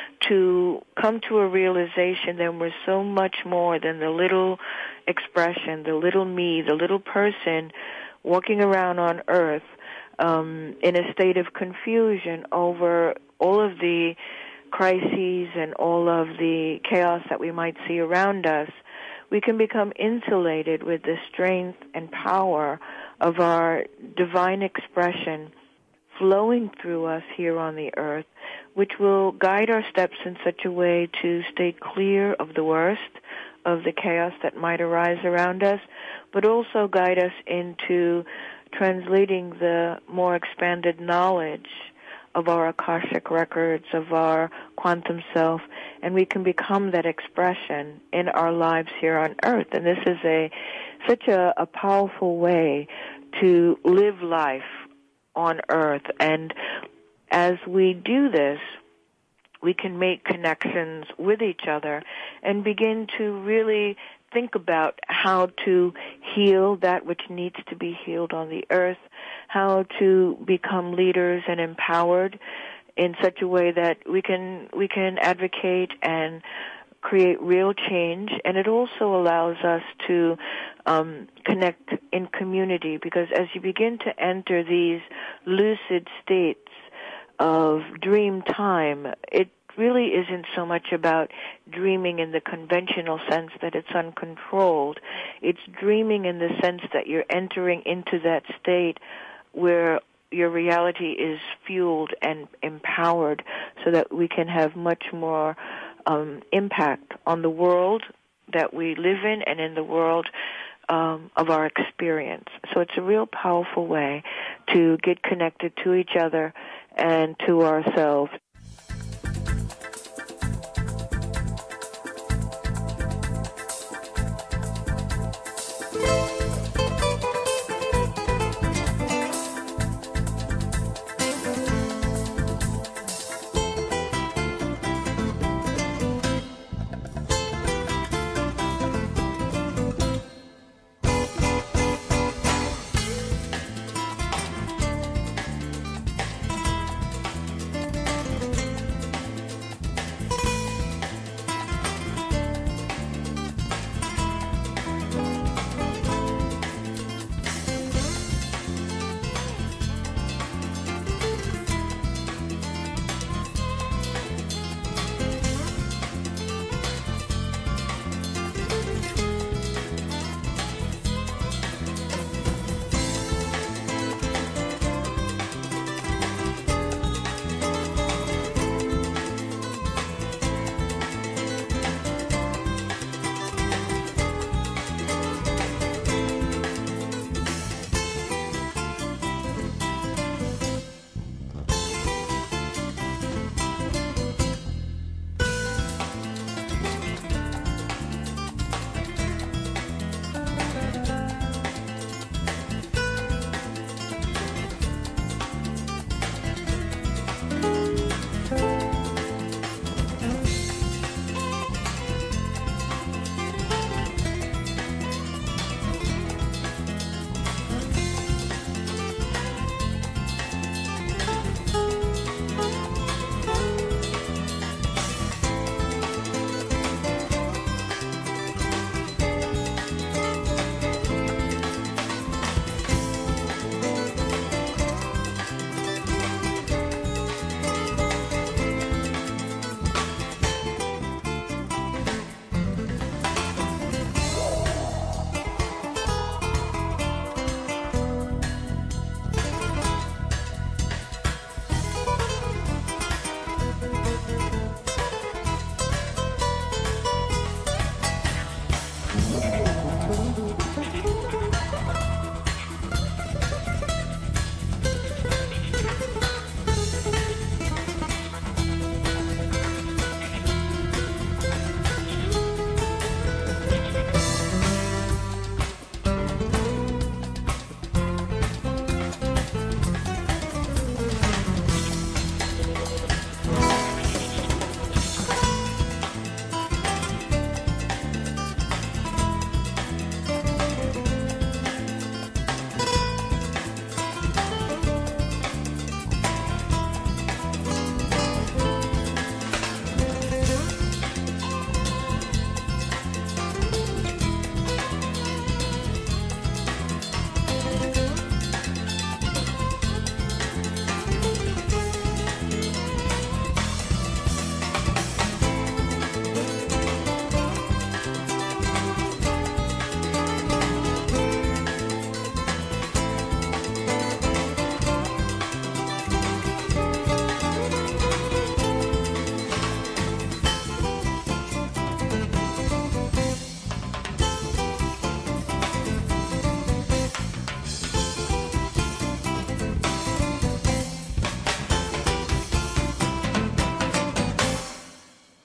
to come to a realization that we're so much more than the little expression, the little me, the little person walking around on Earth um, in a state of confusion over all of the crises and all of the chaos that we might see around us. We can become insulated with the strength and power of our divine expression flowing through us here on the earth, which will guide our steps in such a way to stay clear of the worst, of the chaos that might arise around us, but also guide us into translating the more expanded knowledge of our Akashic records, of our quantum self, and we can become that expression in our lives here on Earth. And this is a such a, a powerful way to live life on Earth. And as we do this, we can make connections with each other and begin to really think about how to heal that which needs to be healed on the earth, how to become leaders and empowered in such a way that we can we can advocate and create real change. And it also allows us to um, connect in community, because as you begin to enter these lucid states of dream time, it really isn't so much about dreaming in the conventional sense that it's uncontrolled. It's dreaming in the sense that you're entering into that state where your reality is fueled and empowered, so that we can have much more um, impact on the world that we live in and in the world um, of our experience. So it's a real powerful way to get connected to each other and to ourselves.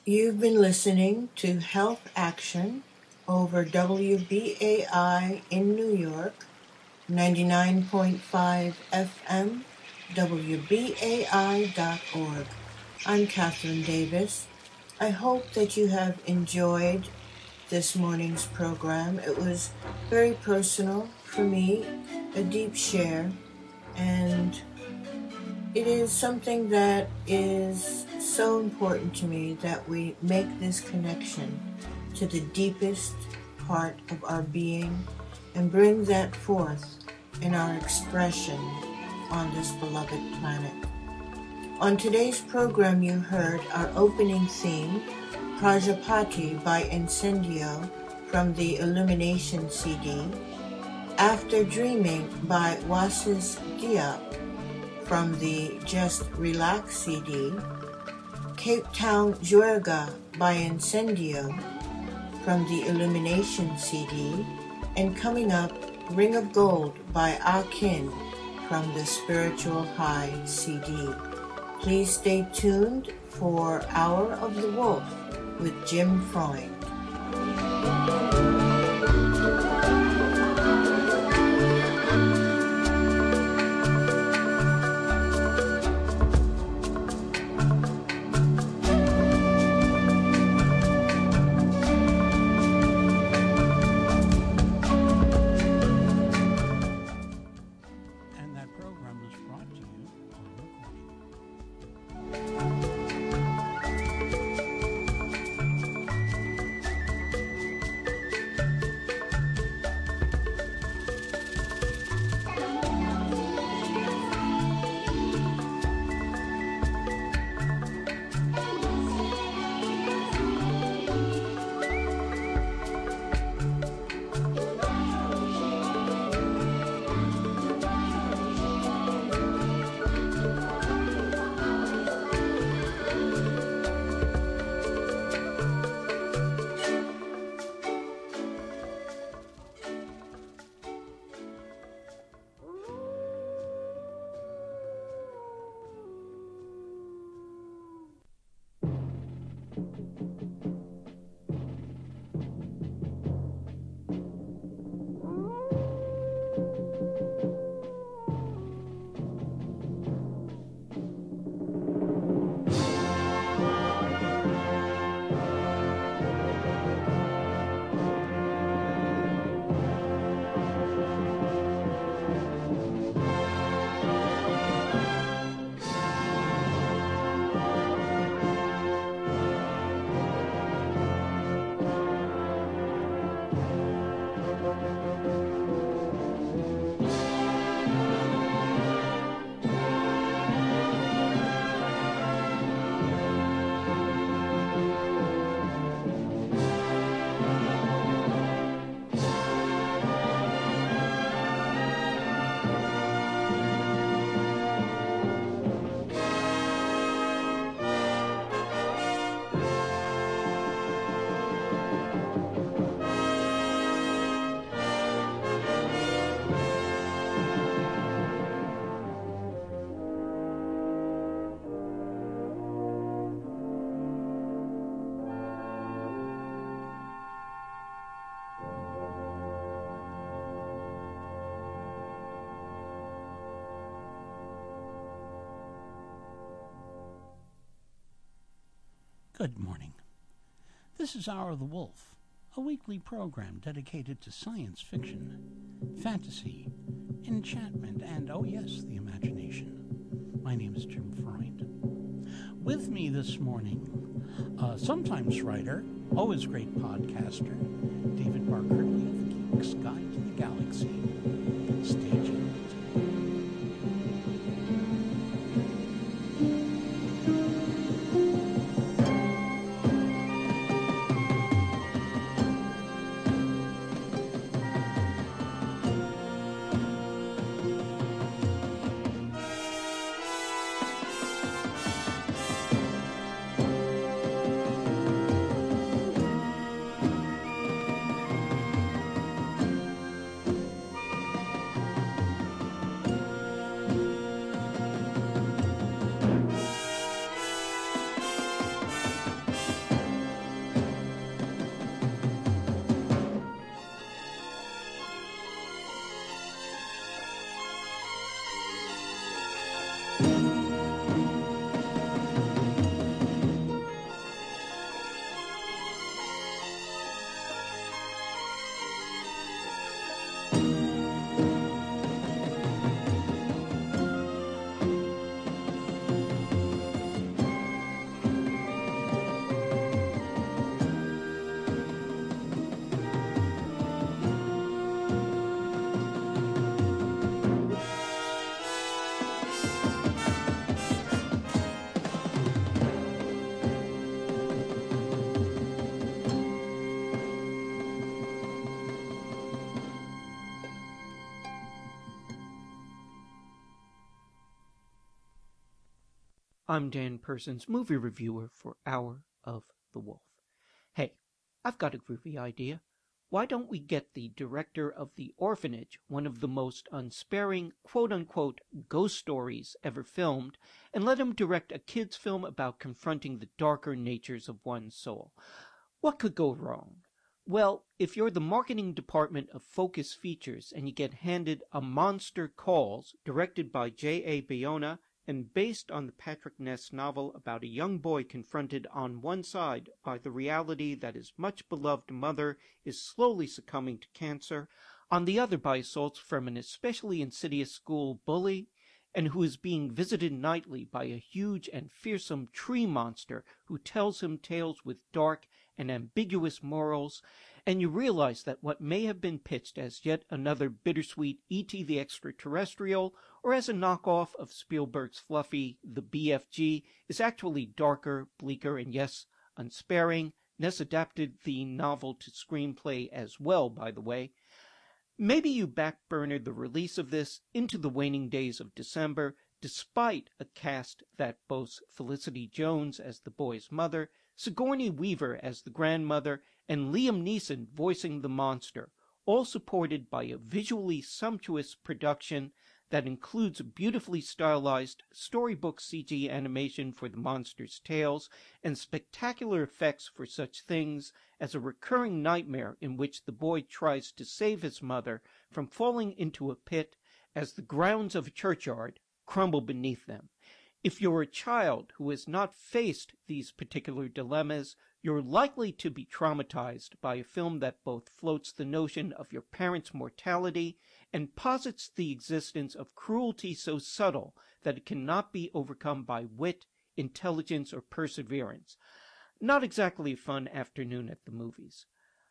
You've been listening to Health Action over W B A I in New York, ninety-nine point five F M, W B A I dot org. I'm Catherine Davis. I hope that you have enjoyed this morning's program. It was very personal for me, a deep share, and it is something that is so important to me that we make this connection to the deepest part of our being and bring that forth in our expression on this beloved planet. On today's program, you heard our opening theme, Prajapati by Incendio from the Illumination C D, After Dreaming by Wasis Diop from the Just Relax C D, Cape Town Juerga by Incendio from the Illumination C D, and coming up, Ring of Gold by Akin from the Spiritual High C D. Please stay tuned for Hour of the Wolf with Jim Freund. Good morning. This is Hour of the Wolf, a weekly program dedicated to science fiction, fantasy, enchantment, and, oh yes, the imagination. My name is Jim Freund. With me this morning, uh, sometimes writer, always great podcaster, David Barkerley of Geek's Guide to the Galaxy. Stay tuned. I'm Dan Persons, movie reviewer for Hour of the Wolf. Hey, I've got a groovy idea. Why don't we get the director of The Orphanage, one of the most unsparing quote-unquote ghost stories ever filmed, and let him direct a kid's film about confronting the darker natures of one's soul? What could go wrong? Well, if you're the marketing department of Focus Features and you get handed A Monster Calls, directed by J A. Bayona, and based on the Patrick Ness novel about a young boy confronted on one side by the reality that his much-beloved mother is slowly succumbing to cancer, on the other by assaults from an especially insidious school bully, and who is being visited nightly by a huge and fearsome tree monster who tells him tales with dark and ambiguous morals, and you realize that what may have been pitched as yet another bittersweet E T the Extraterrestrial, or as a knockoff of Spielberg's fluffy The B F G, is actually darker, bleaker, and yes, unsparing. Ness adapted the novel to screenplay as well, by the way. Maybe you backburnered the release of this into the waning days of December, despite a cast that boasts Felicity Jones as the boy's mother, Sigourney Weaver as the grandmother, and Liam Neeson voicing the monster, all supported by a visually sumptuous production that includes beautifully stylized storybook C G animation for the monster's tales and spectacular effects for such things as a recurring nightmare in which the boy tries to save his mother from falling into a pit as the grounds of a churchyard crumble beneath them. If you're a child who has not faced these particular dilemmas, you're likely to be traumatized by a film that both floats the notion of your parents' mortality and posits the existence of cruelty so subtle that it cannot be overcome by wit, intelligence, or perseverance. Not exactly a fun afternoon at the movies.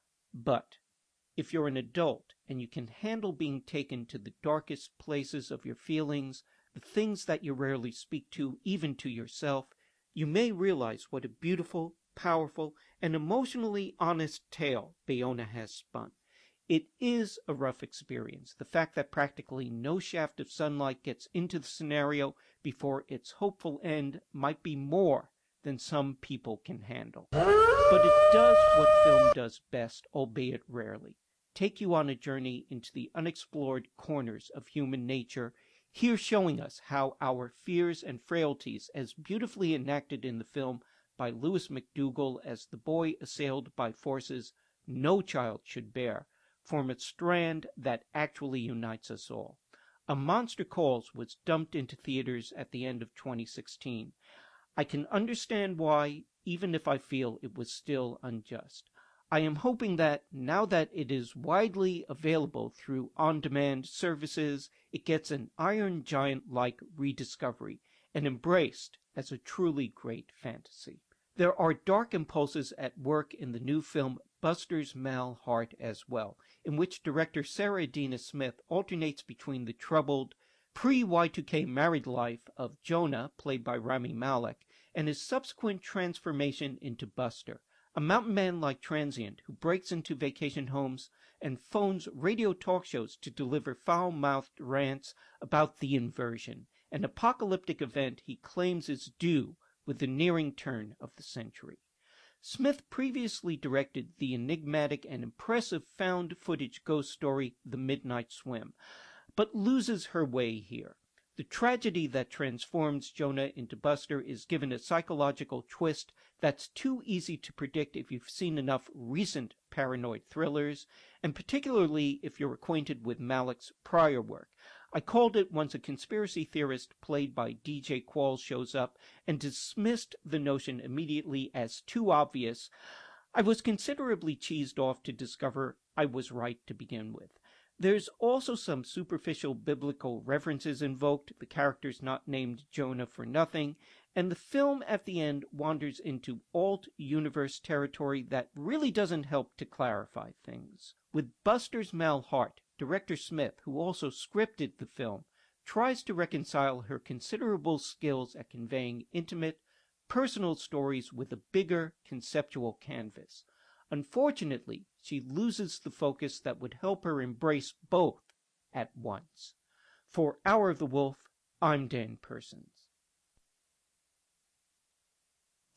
But if you're an adult and you can handle being taken to the darkest places of your feelings, the things that you rarely speak to, even to yourself, you may realize what a beautiful, powerful, and emotionally honest tale Bayona has spun. It is a rough experience. The fact that practically no shaft of sunlight gets into the scenario before its hopeful end might be more than some people can handle. But it does what film does best, albeit rarely. Take you on a journey into the unexplored corners of human nature, here showing us how our fears and frailties, as beautifully enacted in the film by Louis McDougall as the boy assailed by forces no child should bear, form a strand that actually unites us all. A Monster Calls was dumped into theaters at the end of twenty sixteen. I can understand why, even if I feel it was still unjust. I am hoping that, now that it is widely available through on-demand services, it gets an Iron Giant-like rediscovery and embraced as a truly great fantasy. There are dark impulses at work in the new film Buster's Mal Hart as well, in which director Sarah Adina Smith alternates between the troubled, pre-Y two K married life of Jonah, played by Rami Malek, and his subsequent transformation into Buster, a mountain man-like transient who breaks into vacation homes and phones radio talk shows to deliver foul-mouthed rants about the inversion, an apocalyptic event he claims is due with the nearing turn of the century. Smith previously directed the enigmatic and impressive found-footage ghost story The Midnight Swim, but loses her way here. The tragedy that transforms Jonah into Buster is given a psychological twist that's too easy to predict if you've seen enough recent paranoid thrillers, and particularly if you're acquainted with Malik's prior work. I called it once a conspiracy theorist played by D J Qualls shows up and dismissed the notion immediately as too obvious. I was considerably cheesed off to discover I was right to begin with. There's also some superficial biblical references invoked, the character's not named Jonah for nothing, and the film at the end wanders into alt-universe territory that really doesn't help to clarify things. With Buster's Mal Hart, director Smith, who also scripted the film, tries to reconcile her considerable skills at conveying intimate, personal stories with a bigger conceptual canvas. Unfortunately, she loses the focus that would help her embrace both at once. For Hour of the Wolf, I'm Dan Persons.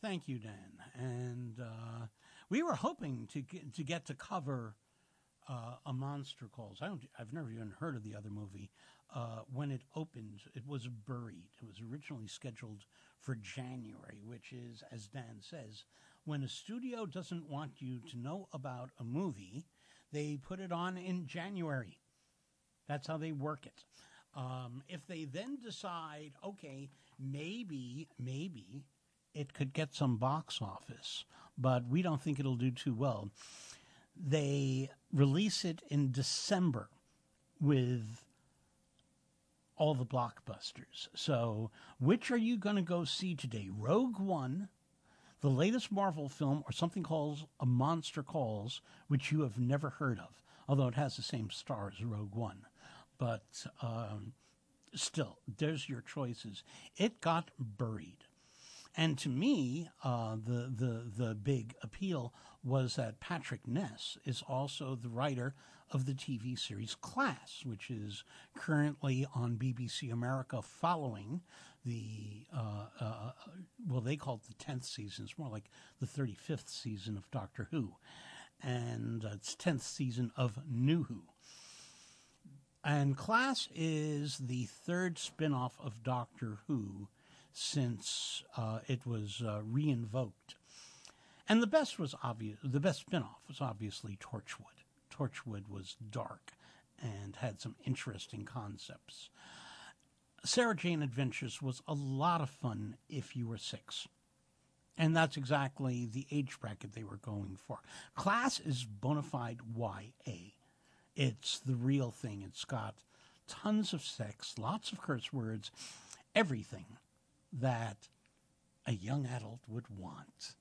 Thank you, Dan. And uh, we were hoping to get to, get to cover uh, A Monster Calls. I don't, I've never even heard of the other movie. Uh, when it opened, it was buried. It was originally scheduled for January, which is, as Dan says, when a studio doesn't want you to know about a movie, they put it on in January. That's how they work it. Um, if they then decide, okay, maybe, maybe it could get some box office, but we don't think it'll do too well, they release it in December with all the blockbusters. So which are you going to go see today? Rogue One, the latest Marvel film, or something called A Monster Calls, which you have never heard of, although it has the same star as Rogue One. But um, still, there's your choices. It got buried. And to me, uh, the, the, the big appeal was that Patrick Ness is also the writer of the T V series Class, which is currently on B B C America following the, uh, uh, well, they call it the tenth season. It's more like the thirty-fifth season of Doctor Who. And uh, it's tenth season of New Who. And Class is the third spin-off of Doctor Who since uh, it was uh, reinvoked. And the best was obvious. The best spin-off was obviously Torchwood. Torchwood was dark and had some interesting concepts. Sarah Jane Adventures was a lot of fun if you were six. And that's exactly the age bracket they were going for. Class is bona fide Y A. It's the real thing. It's got tons of sex, lots of curse words, everything that a young adult would want,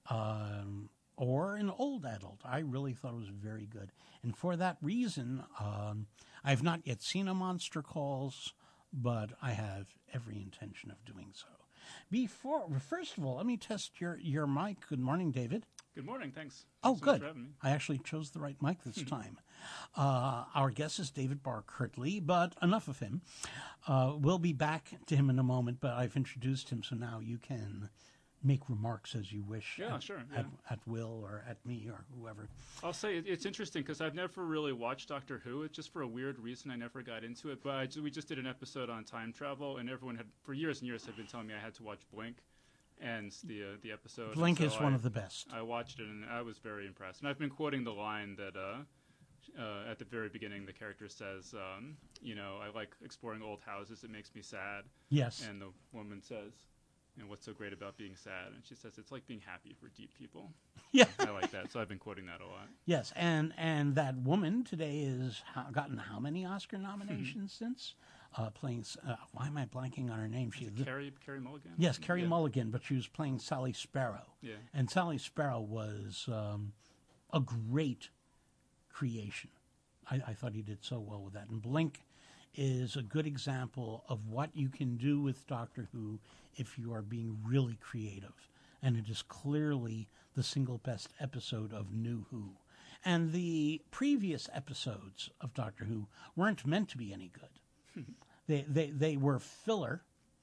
um, or an old adult. I really thought it was very good. And for that reason, um, I've not yet seen A Monster Calls, but I have every intention of doing so. Before, first of all, let me test your, your mic. Good morning, David. Good morning. Thanks. Oh, Thanks so much good. for having me. I actually chose the right mic this time. Uh, our guest is David Barr Kirtley, but enough of him. Uh, we'll be back to him in a moment, but I've introduced him, so now you can make remarks as you wish. Yeah, at, sure. Yeah. At, at Will or at me or whoever. I'll say it, it's interesting because I've never really watched Doctor Who. It's just for a weird reason I never got into it. But I, we just did an episode on time travel, and everyone had, for years and years, had been telling me I had to watch Blink. And the uh, the episode. Blink so is one I, of the best. I watched it and I was very impressed. And I've been quoting the line that uh, uh, at the very beginning the character says, um, you know, I like exploring old houses. It makes me sad. Yes. And the woman says, you know, what's so great about being sad? And she says, it's like being happy for deep people. Yeah. I like that. So I've been quoting that a lot. Yes. And, and that woman today has how, gotten how many Oscar nominations since? Uh, playing, uh, why am I blanking on her name? She Carrie Carrie Mulligan. Yes, Carrie yeah. Mulligan, but she was playing Sally Sparrow. Yeah. And Sally Sparrow was um, a great creation. I, I thought he did so well with that. And Blink is a good example of what you can do with Doctor Who if you are being really creative. And it is clearly the single best episode of New Who. And the previous episodes of Doctor Who weren't meant to be any good. They, they they were filler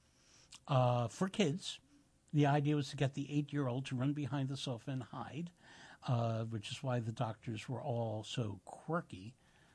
uh, for kids. The idea was to get the eight-year-old to run behind the sofa and hide, uh, which is why the doctors were all so quirky.